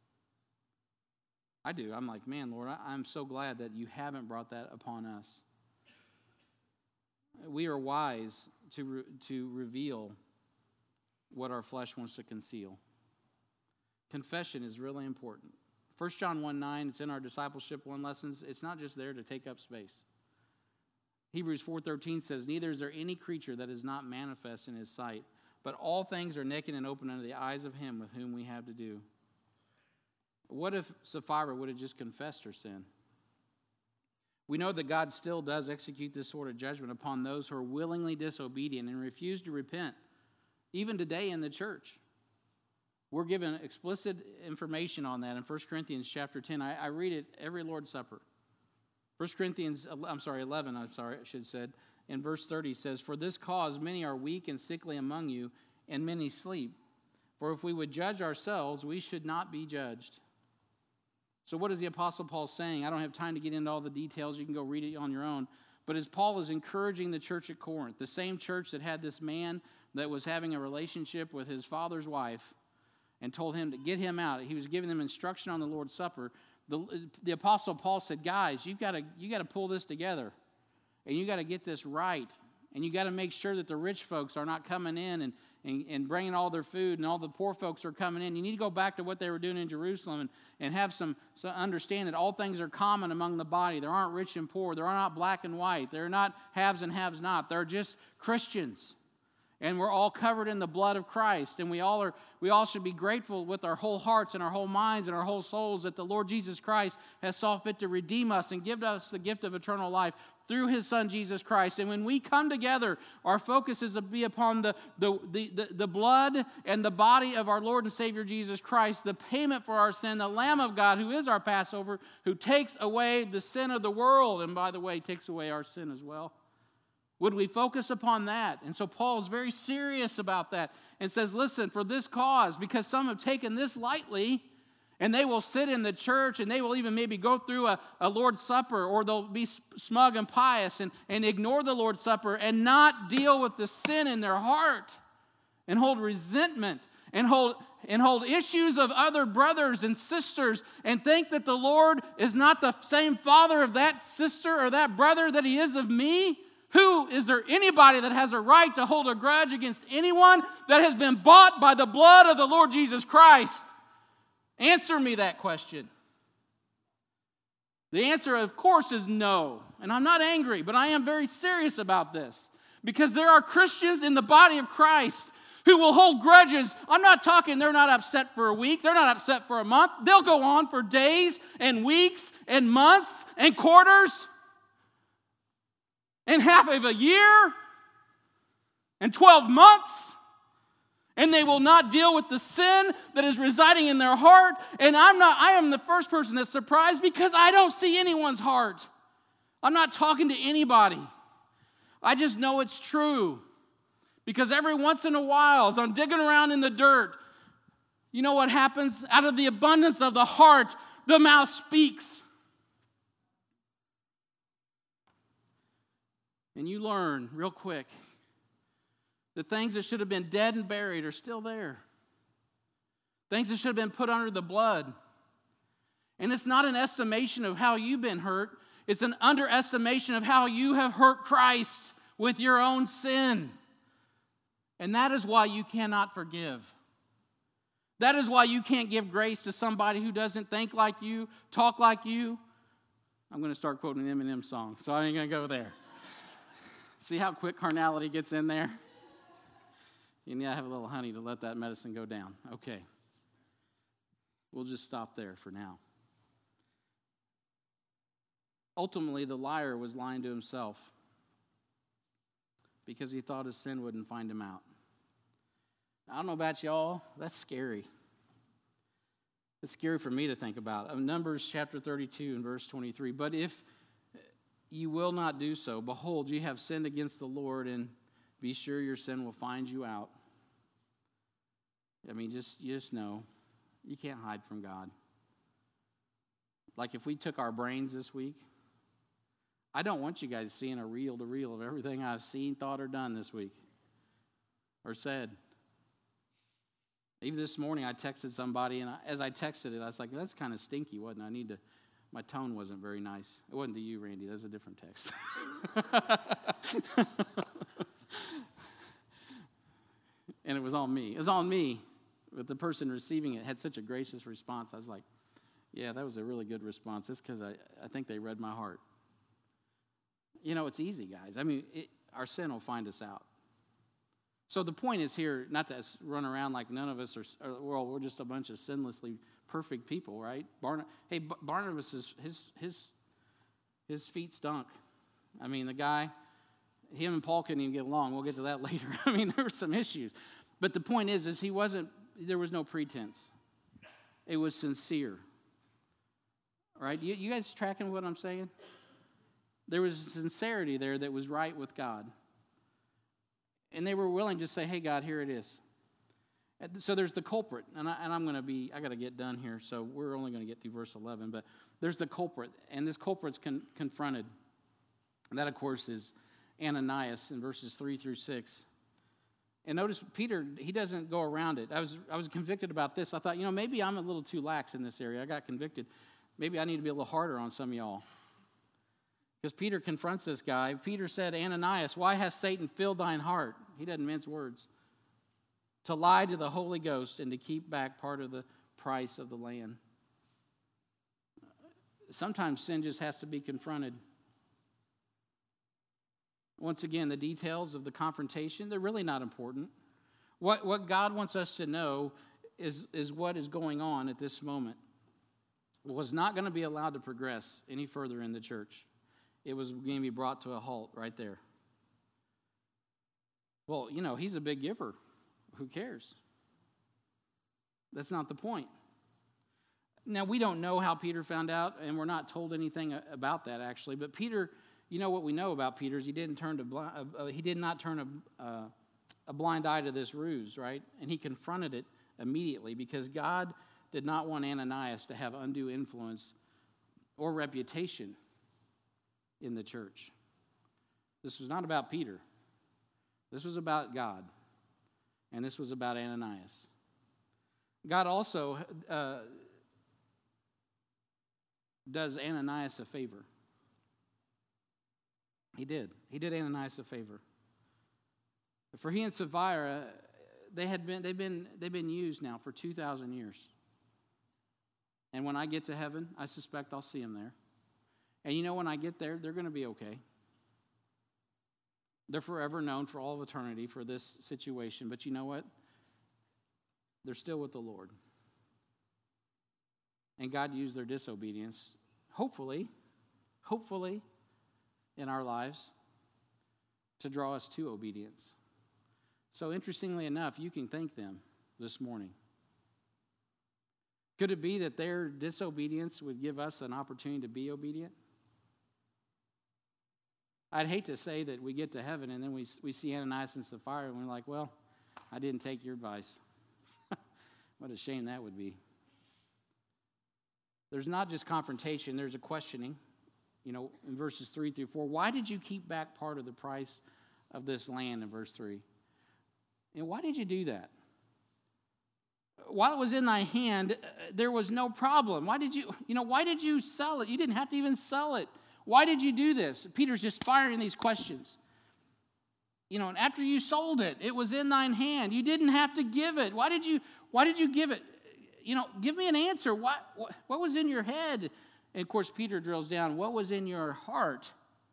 I do. I'm like, man, Lord, I'm so glad that you haven't brought that upon us. We are wise to reveal what our flesh wants to conceal. Confession is really important. 1 John 1:9, it's in our Discipleship 1 lessons. It's not just there to take up space. Hebrews 4:13 says, neither is there any creature that is not manifest in his sight, but all things are naked and open under the eyes of him with whom we have to do. What if Sapphira would have just confessed her sin? We know that God still does execute this sort of judgment upon those who are willingly disobedient and refuse to repent, even today in the church. We're given explicit information on that in 1 Corinthians chapter 10. I read it every Lord's Supper. 1 Corinthians 11, in verse 30 says, for this cause many are weak and sickly among you, and many sleep. For if we would judge ourselves, we should not be judged. So what is the Apostle Paul saying? I don't have time to get into all the details. You can go read it on your own. But as Paul is encouraging the church at Corinth, the same church that had this man that was having a relationship with his father's wife and told him to get him out. He was giving them instruction on the Lord's Supper. The Apostle Paul said, guys, you got to pull this together. And you got to get this right. And you got to make sure that the rich folks are not coming in and bringing all their food, and all the poor folks are coming in. You need to go back to what they were doing in Jerusalem and have some understand that all things are common among the body. There aren't rich and poor. There are not black and white. There are not haves and haves not. They're just Christians. And we're all covered in the blood of Christ. And we all should be grateful with our whole hearts and our whole minds and our whole souls that the Lord Jesus Christ has saw fit to redeem us and give us the gift of eternal life through his Son, Jesus Christ. And when we come together, our focus is to be upon the blood and the body of our Lord and Savior, Jesus Christ, the payment for our sin, the Lamb of God, who is our Passover, who takes away the sin of the world, and by the way, takes away our sin as well. Would we focus upon that? And so Paul is very serious about that and says, listen, for this cause, because some have taken this lightly, and they will sit in the church, and they will even maybe go through a Lord's Supper, or they'll be smug and pious and ignore the Lord's Supper and not deal with the sin in their heart and hold resentment and hold issues of other brothers and sisters and think that the Lord is not the same father of that sister or that brother that he is of me. Is there anybody that has a right to hold a grudge against anyone that has been bought by the blood of the Lord Jesus Christ? Answer me that question. The answer, of course, is no. And I'm not angry, but I am very serious about this. Because there are Christians in the body of Christ who will hold grudges. I'm not talking they're not upset for a week. They're not upset for a month. They'll go on for days and weeks and months and quarters and half of a year and 12 months. And they will not deal with the sin that is residing in their heart. And I am the first person that's surprised because I don't see anyone's heart. I'm not talking to anybody. I just know it's true. Because every once in a while, as I'm digging around in the dirt, you know what happens? Out of the abundance of the heart, the mouth speaks. And you learn real quick. The things that should have been dead and buried are still there. Things that should have been put under the blood. And it's not an estimation of how you've been hurt. It's an underestimation of how you have hurt Christ with your own sin. And that is why you cannot forgive. That is why you can't give grace to somebody who doesn't think like you, talk like you. I'm going to start quoting an Eminem song, so I ain't going to go there. See how quick carnality gets in there? You need to have a little honey to let that medicine go down. Okay. We'll just stop there for now. Ultimately, the liar was lying to himself because he thought his sin wouldn't find him out. I don't know about y'all. That's scary. It's scary for me to think about. Numbers chapter 32 and verse 23. But if you will not do so, behold, you have sinned against the Lord, and be sure your sin will find you out. I mean, you just know. You can't hide from God. Like if we took our brains this week, I don't want you guys seeing a reel-to-reel of everything I've seen, thought, or done this week. Or said. Even this morning I texted somebody, and as I texted it, I was like, that's kind of stinky, wasn't it? My tone wasn't very nice. It wasn't to you, Randy. That was a different text. And it was on me. It was on me. But the person receiving it had such a gracious response. I was like, yeah, that was a really good response. That's because I think they read my heart. You know, it's easy, guys. I mean, our sin will find us out. So the point is here, not to run around like none of us are, well, we're just a bunch of sinlessly perfect people, right? Barnabas, his feet stunk. I mean, the guy, him and Paul couldn't even get along. We'll get to that later. I mean, there were some issues. But the point is there was no pretense. It was sincere. Right? You guys tracking what I'm saying? There was a sincerity there that was right with God. And they were willing to say, hey, God, here it is. So there's the culprit, and I got to get done here, so we're only going to get through verse 11, but there's the culprit, and this culprit's confronted. And that, of course, is Ananias in verses 3 through 6. And notice Peter, he doesn't go around it. I was convicted about this. I thought, maybe I'm a little too lax in this area. I got convicted. Maybe I need to be a little harder on some of y'all. Because Peter confronts this guy. Peter said, Ananias, why has Satan filled thine heart? He doesn't mince words. To lie to the Holy Ghost and to keep back part of the price of the land. Sometimes sin just has to be confronted. Once again, the details of the confrontation, they're really not important. What God wants us to know is what is going on at this moment. Was not going to be allowed to progress any further in the church. it was going to be brought to a halt right there. Well, he's a big giver. Who cares? That's not the point. Now, we don't know how Peter found out, and we're not told anything about that, actually. But Peter, what we know about Peter is he did not turn a blind eye to this ruse, right? And he confronted it immediately because God did not want Ananias to have undue influence or reputation in the church. This was not about Peter. This was about God. And this was about Ananias. God also does Ananias a favor. He did. He did Ananias a favor. For he and Sapphira, they've been used now for 2,000 years. And when I get to heaven, I suspect I'll see them there. And when I get there, they're going to be okay. They're forever known for all of eternity for this situation. But you know what? They're still with the Lord. And God used their disobedience, hopefully, in our lives, to draw us to obedience. So interestingly enough, you can thank them this morning. Could it be that their disobedience would give us an opportunity to be obedient? I'd hate to say that we get to heaven and then we see Ananias and Sapphira and we're like, well, I didn't take your advice. What a shame that would be. There's not just confrontation, there's a questioning. In verses 3 through 4, why did you keep back part of the price of this land in verse 3? And why did you do that? While it was in thy hand, there was no problem. Why did you sell it? You didn't have to even sell it. Why did you do this? Peter's just firing these questions. And after you sold it, it was in thine hand. You didn't have to give it. Why did you give it? Give me an answer. What was in your head? And of course, Peter drills down, what was in your heart?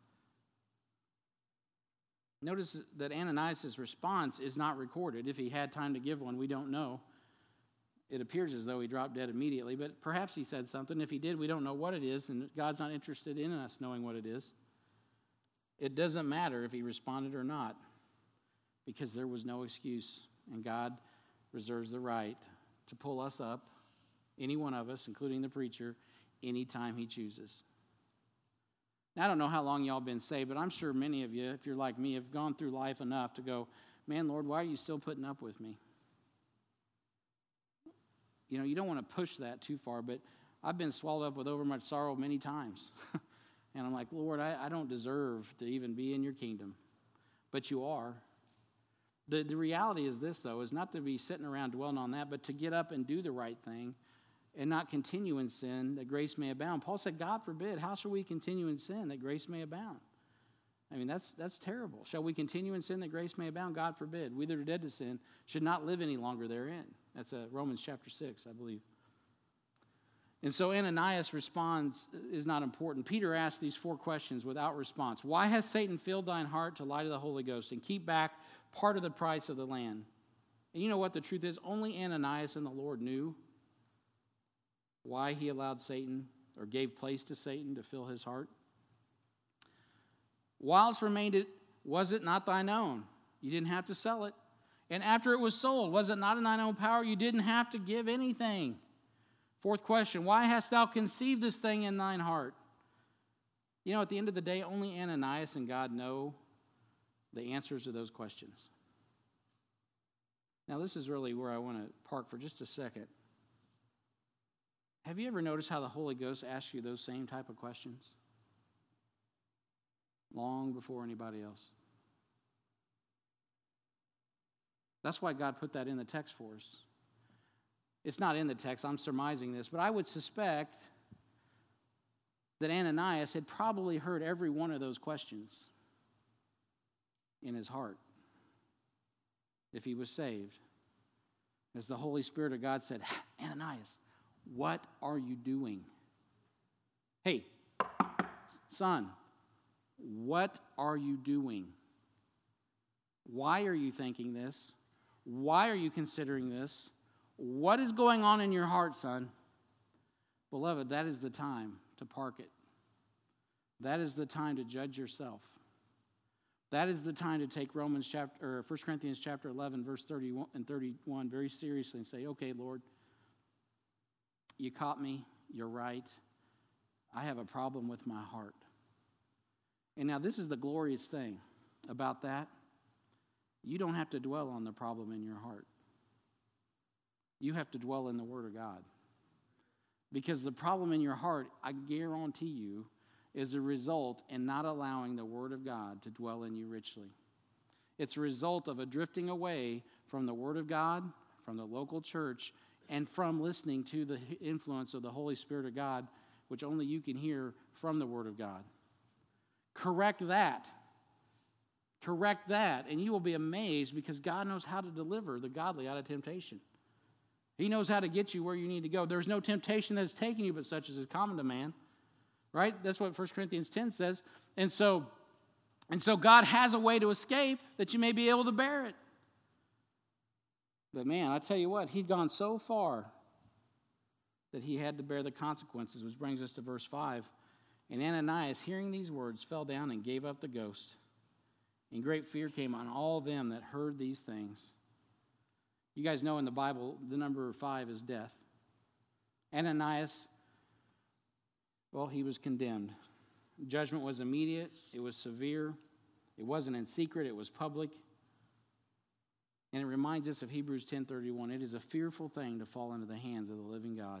Notice that Ananias' response is not recorded. If he had time to give one, we don't know. It appears as though he dropped dead immediately, but perhaps he said something. If he did, we don't know what it is, and God's not interested in us knowing what it is. It doesn't matter if he responded or not, because there was no excuse, and God reserves the right to pull us up, any one of us, including the preacher, anytime he chooses. Now, I don't know how long y'all been saved, but I'm sure many of you, if you're like me, have gone through life enough to go, man, Lord, why are you still putting up with me? You don't want to push that too far, but I've been swallowed up with overmuch sorrow many times. And I'm like, Lord, I don't deserve to even be in your kingdom. But you are. The reality is this, though, is not to be sitting around dwelling on that, but to get up and do the right thing and not continue in sin that grace may abound. Paul said, God forbid, how shall we continue in sin that grace may abound? I mean, that's terrible. Shall we continue in sin that grace may abound? God forbid. We that are dead to sin should not live any longer therein. That's Romans chapter 6, I believe. And so Ananias' response is not important. Peter asked these 4 questions without response. Why has Satan filled thine heart to lie to the Holy Ghost and keep back part of the price of the land? And you know what the truth is? Only Ananias and the Lord knew why he allowed Satan or gave place to Satan to fill his heart. Whilst remained was it not thine own? You didn't have to sell it. And after it was sold, was it not in thine own power? You didn't have to give anything. 4th question, why hast thou conceived this thing in thine heart? At the end of the day, only Ananias and God know the answers to those questions. Now, this is really where I want to park for just a second. Have you ever noticed how the Holy Ghost asks you those same type of questions? Long before anybody else. That's why God put that in the text for us. It's not in the text, I'm surmising this, but I would suspect that Ananias had probably heard every one of those questions in his heart if he was saved. As the Holy Spirit of God said, Ananias, what are you doing? Hey, son, what are you doing? Why are you thinking this? Why are you considering this? What is going on in your heart, son? Beloved, that is the time to park it. that is the time to judge yourself. That is the time to take 1 Corinthians chapter 11, verse 31 and 31 very seriously and say, okay, Lord, you caught me. You're right. I have a problem with my heart. And now this is the glorious thing about that. You don't have to dwell on the problem in your heart. You have to dwell in the Word of God. Because the problem in your heart, I guarantee you, is a result in not allowing the Word of God to dwell in you richly. It's a result of a drifting away from the Word of God, from the local church, and from listening to the influence of the Holy Spirit of God, which only you can hear from the Word of God. Correct that. Correct that, and you will be amazed because God knows how to deliver the godly out of temptation. He knows how to get you where you need to go. There's no temptation that is taken you but such as is common to man. Right? That's what 1 Corinthians 10 says. And so God has a way to escape that you may be able to bear it. But man, I tell you what, he'd gone so far that he had to bear the consequences, which brings us to verse 5. And Ananias, hearing these words, fell down and gave up the ghost. And great fear came on all them that heard these things. You guys know in the Bible, the number 5 is death. Ananias, well, he was condemned. Judgment was immediate. It was severe. It wasn't in secret. It was public. And it reminds us of Hebrews 10:31. It is a fearful thing to fall into the hands of the living God.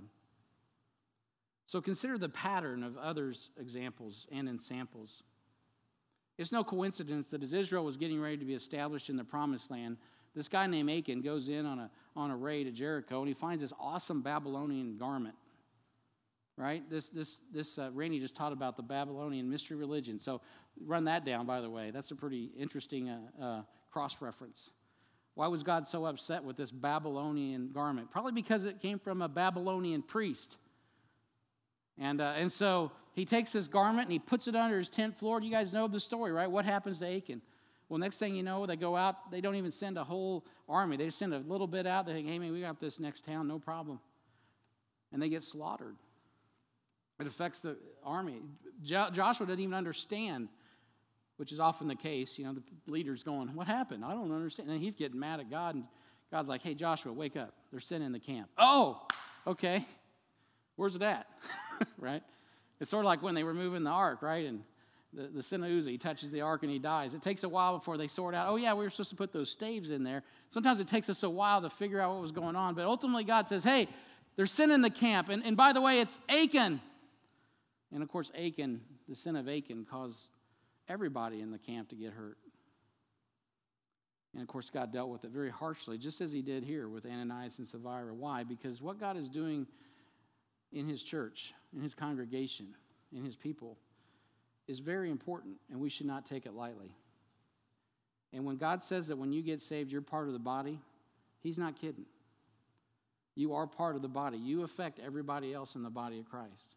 So consider the pattern of others' examples and ensamples. It's no coincidence that as Israel was getting ready to be established in the Promised Land, this guy named Achan goes in on a raid at Jericho, and he finds this awesome Babylonian garment. Right? Randy just taught about the Babylonian mystery religion. So run that down, by the way. That's a pretty interesting cross-reference. Why was God so upset with this Babylonian garment? Probably because it came from a Babylonian priest. And so he takes this garment and he puts it under his tent floor. You guys know the story, right? What happens to Achan? Well, next thing you know, they go out. They don't even send a whole army. They just send a little bit out. They think, hey, man, we got this next town, no problem. And they get slaughtered. It affects the army. Joshua doesn't even understand, which is often the case. You know, the leader's going, what happened? I don't understand. And he's getting mad at God. And God's like, hey, Joshua, wake up. They're sin in the camp. Oh, okay. Where's it at? Right? It's sort of like when they were moving the ark, right? And the sin of Uzzah, he touches the ark and he dies. It takes a while before they sort out, oh, yeah, we were supposed to put those staves in there. Sometimes it takes us a while to figure out what was going on. But ultimately, God says, hey, there's sin in the camp. And by the way, it's Achan. And, of course, Achan, the sin of Achan, caused everybody in the camp to get hurt. And, of course, God dealt with it very harshly, just as he did here with Ananias and Sapphira. Why? Because what God is doing in his church, in his congregation, in his people, is very important, and we should not take it lightly. And when God says that when you get saved, you're part of the body, he's not kidding. You are part of the body. You affect everybody else in the body of Christ.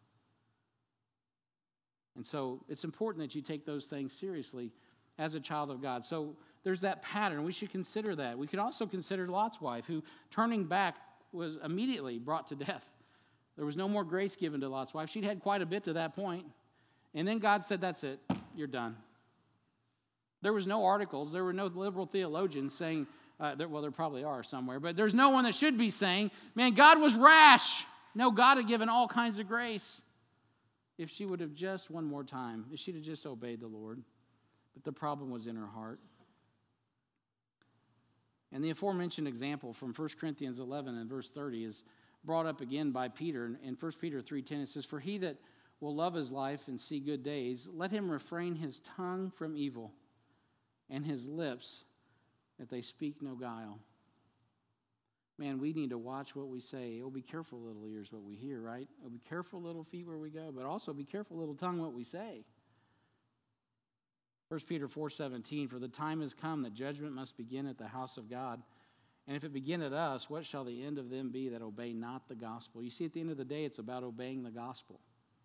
And so it's important that you take those things seriously as a child of God. So there's that pattern. We should consider that. We could also consider Lot's wife, who, turning back, was immediately brought to death. There was no more grace given to Lot's wife. She'd had quite a bit to that point. And then God said, that's it. You're done. There was no articles. There were no liberal theologians saying, there probably are somewhere, but there's no one that should be saying, man, God was rash. No, God had given all kinds of grace. If she would have just one more time, if she'd have just obeyed the Lord. But the problem was in her heart. And the aforementioned example from 1 Corinthians 11 and verse 30 is brought up again by Peter. In 1 Peter 3:10, it says, for he that will love his life and see good days, let him refrain his tongue from evil and his lips that they speak no guile. Man, we need to watch what we say. Oh, be careful, little ears, what we hear, right? Oh, be careful, little feet, where we go, but also be careful, little tongue, what we say. 1 Peter 4:17, for the time has come that judgment must begin at the house of God. And if it begin at us, what shall the end of them be that obey not the gospel? You see, at the end of the day, it's about obeying the gospel.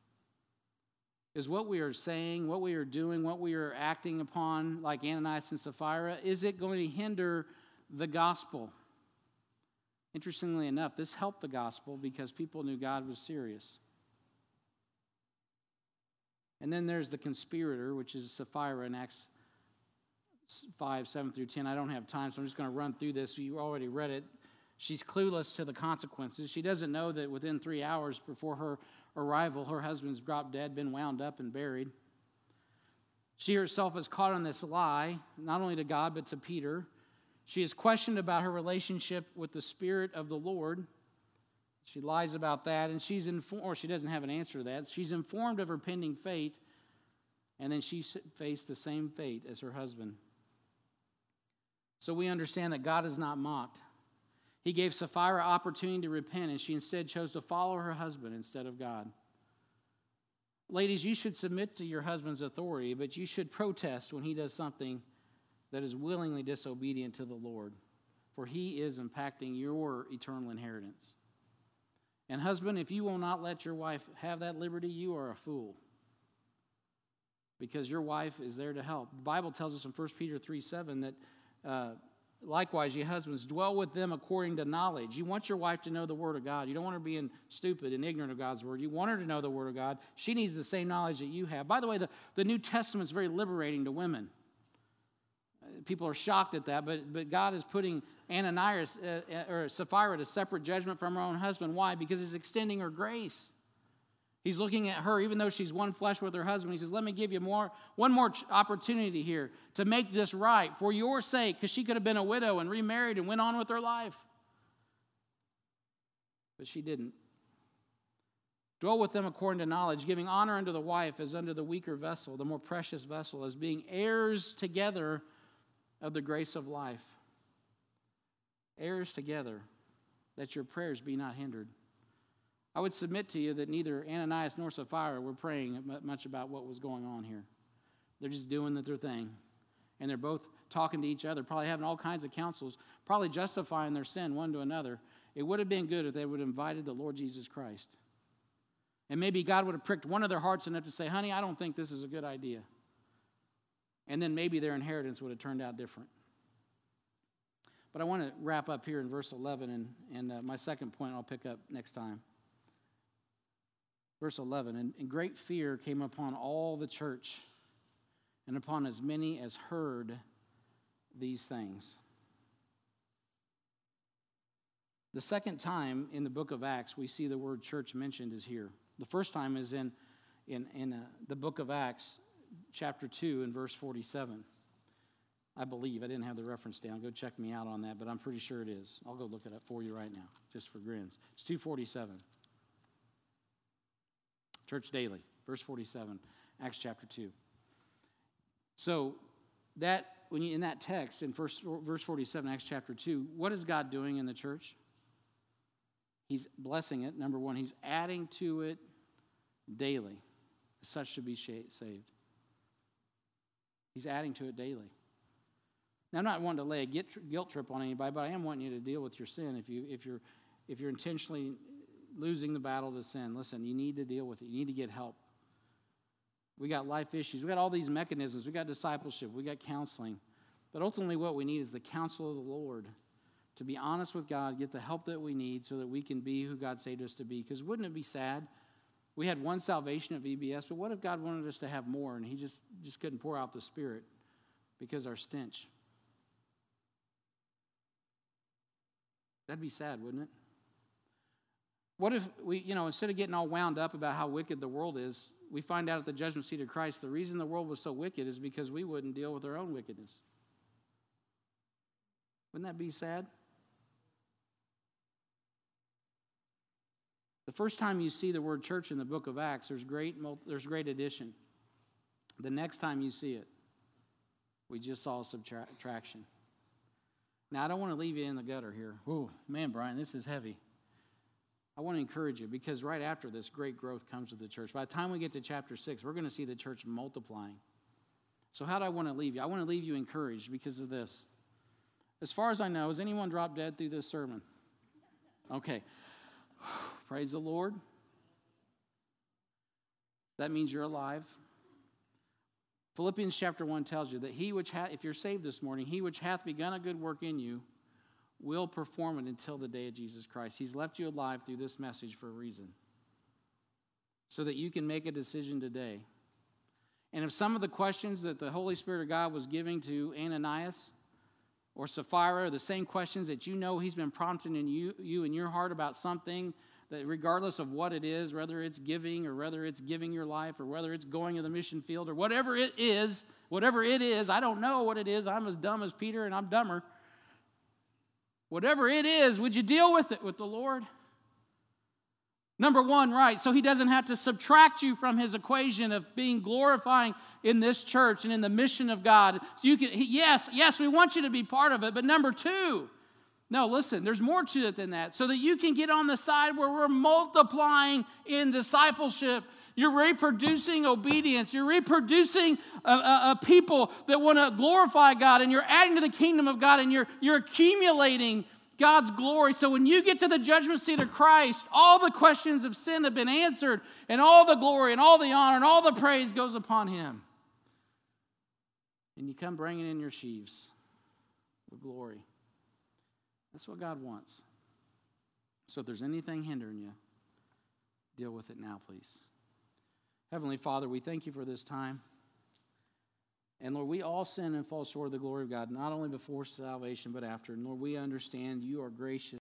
Is what we are saying, what we are doing, what we are acting upon, like Ananias and Sapphira, is it going to hinder the gospel? Interestingly enough, this helped the gospel because people knew God was serious. And then there's the conspirator, which is Sapphira in Acts 5, 7 through 10. I don't have time, so I'm just going to run through this. You already read it. She's clueless to the consequences. She doesn't know that within 3 hours before her arrival, her husband's dropped dead, been wound up and buried. She herself is caught on this lie, not only to God, but to Peter. She is questioned about her relationship with the Spirit of the Lord. She lies about that, and she's informed, or she doesn't have an answer to that. She's informed of her pending fate, and then she faced the same fate as her husband. So we understand that God is not mocked. He gave Sapphira opportunity to repent, and she instead chose to follow her husband instead of God. Ladies, you should submit to your husband's authority, but you should protest when he does something that is willingly disobedient to the Lord, for he is impacting your eternal inheritance. And husband, if you will not let your wife have that liberty, you are a fool, because your wife is there to help. The Bible tells us in 1 Peter 3:7 that likewise, ye husbands, dwell with them according to knowledge. You want your wife to know the Word of God. You don't want her being stupid and ignorant of God's Word. You want her to know the Word of God. She needs the same knowledge that you have. By the way, the New Testament is very liberating to women. People are shocked at that, but God is putting Ananias or Sapphira to separate judgment from her own husband. Why? Because He's extending her grace. He's looking at her, even though she's one flesh with her husband. He says, let me give you one more opportunity here to make this right for your sake, because she could have been a widow and remarried and went on with her life. But she didn't. Dwell with them according to knowledge, giving honor unto the wife as unto the weaker vessel, the more precious vessel, as being heirs together of the grace of life. Heirs together, that your prayers be not hindered. I would submit to you that neither Ananias nor Sapphira were praying much about what was going on here. They're just doing their thing. And they're both talking to each other, probably having all kinds of counsels, probably justifying their sin one to another. It would have been good if they would have invited the Lord Jesus Christ. And maybe God would have pricked one of their hearts enough to say, honey, I don't think this is a good idea. And then maybe their inheritance would have turned out different. But I want to wrap up here in verse 11, and my second point I'll pick up next time. Verse 11, and great fear came upon all the church and upon as many as heard these things. The second time in the book of Acts we see the word church mentioned is here. The first time is in the book of Acts, chapter 2 and verse 47. I believe. I didn't have the reference down. Go check me out on that, but I'm pretty sure it is. I'll go look it up for you right now, just for grins. It's 2:47. Church Daily, verse 47, Acts chapter 2. So that when you in that text in verse 47, Acts chapter 2, what is God doing in the church? He's blessing it. Number one, He's adding to it daily. Such should be saved. He's adding to it daily. Now, I'm not wanting to lay a guilt trip on anybody, but I am wanting you to deal with your sin. If you're intentionally losing the battle to sin, listen, you need to deal with it. You need to get help. We got life issues. We got all these mechanisms. We got discipleship. We got counseling. But ultimately what we need is the counsel of the Lord, to be honest with God, get the help that we need so that we can be who God saved us to be. Because wouldn't it be sad? We had one salvation at VBS, but what if God wanted us to have more and He just couldn't pour out the Spirit because our stench? That'd be sad, wouldn't it? What if we, instead of getting all wound up about how wicked the world is, we find out at the judgment seat of Christ the reason the world was so wicked is because we wouldn't deal with our own wickedness. Wouldn't that be sad? The first time you see the word church in the book of Acts, there's great addition. The next time you see it, we just saw subtraction. Now, I don't want to leave you in the gutter here. Oh, man, Brian, this is heavy. I want to encourage you because right after this, great growth comes to the church. By the time we get to chapter 6, we're going to see the church multiplying. So how do I want to leave you? I want to leave you encouraged because of this. As far as I know, has anyone dropped dead through this sermon? Okay. Praise the Lord. That means you're alive. Philippians chapter 1 tells you that he which if you're saved this morning, he which hath begun a good work in you will perform it until the day of Jesus Christ. He's left you alive through this message for a reason. So that you can make a decision today And if some of the questions that the Holy Spirit of God was giving to Ananias or Sapphira are the same questions that you know he's been prompting in you in your heart about something, that regardless of what it is, whether it's giving or whether it's giving your life or whether it's going to the mission field or whatever it is, I don't know what it is. I'm as dumb as Peter and I'm dumber. Whatever it is, would you deal with it with the Lord? Number one, right, so he doesn't have to subtract you from his equation of being glorifying in this church and in the mission of God. So you can, yes, we want you to be part of it, but number two, no, listen, there's more to it than that. So that you can get on the side where we're multiplying in discipleship. You're reproducing obedience. You're reproducing a people that want to glorify God, and you're adding to the kingdom of God, and you're accumulating God's glory. So when you get to the judgment seat of Christ, all the questions of sin have been answered, and all the glory and all the honor and all the praise goes upon him. And you come bringing in your sheaves with glory. That's what God wants. So if there's anything hindering you, deal with it now, please. Heavenly Father, we thank you for this time. And Lord, we all sin and fall short of the glory of God, not only before salvation, but after. And Lord, we understand you are gracious.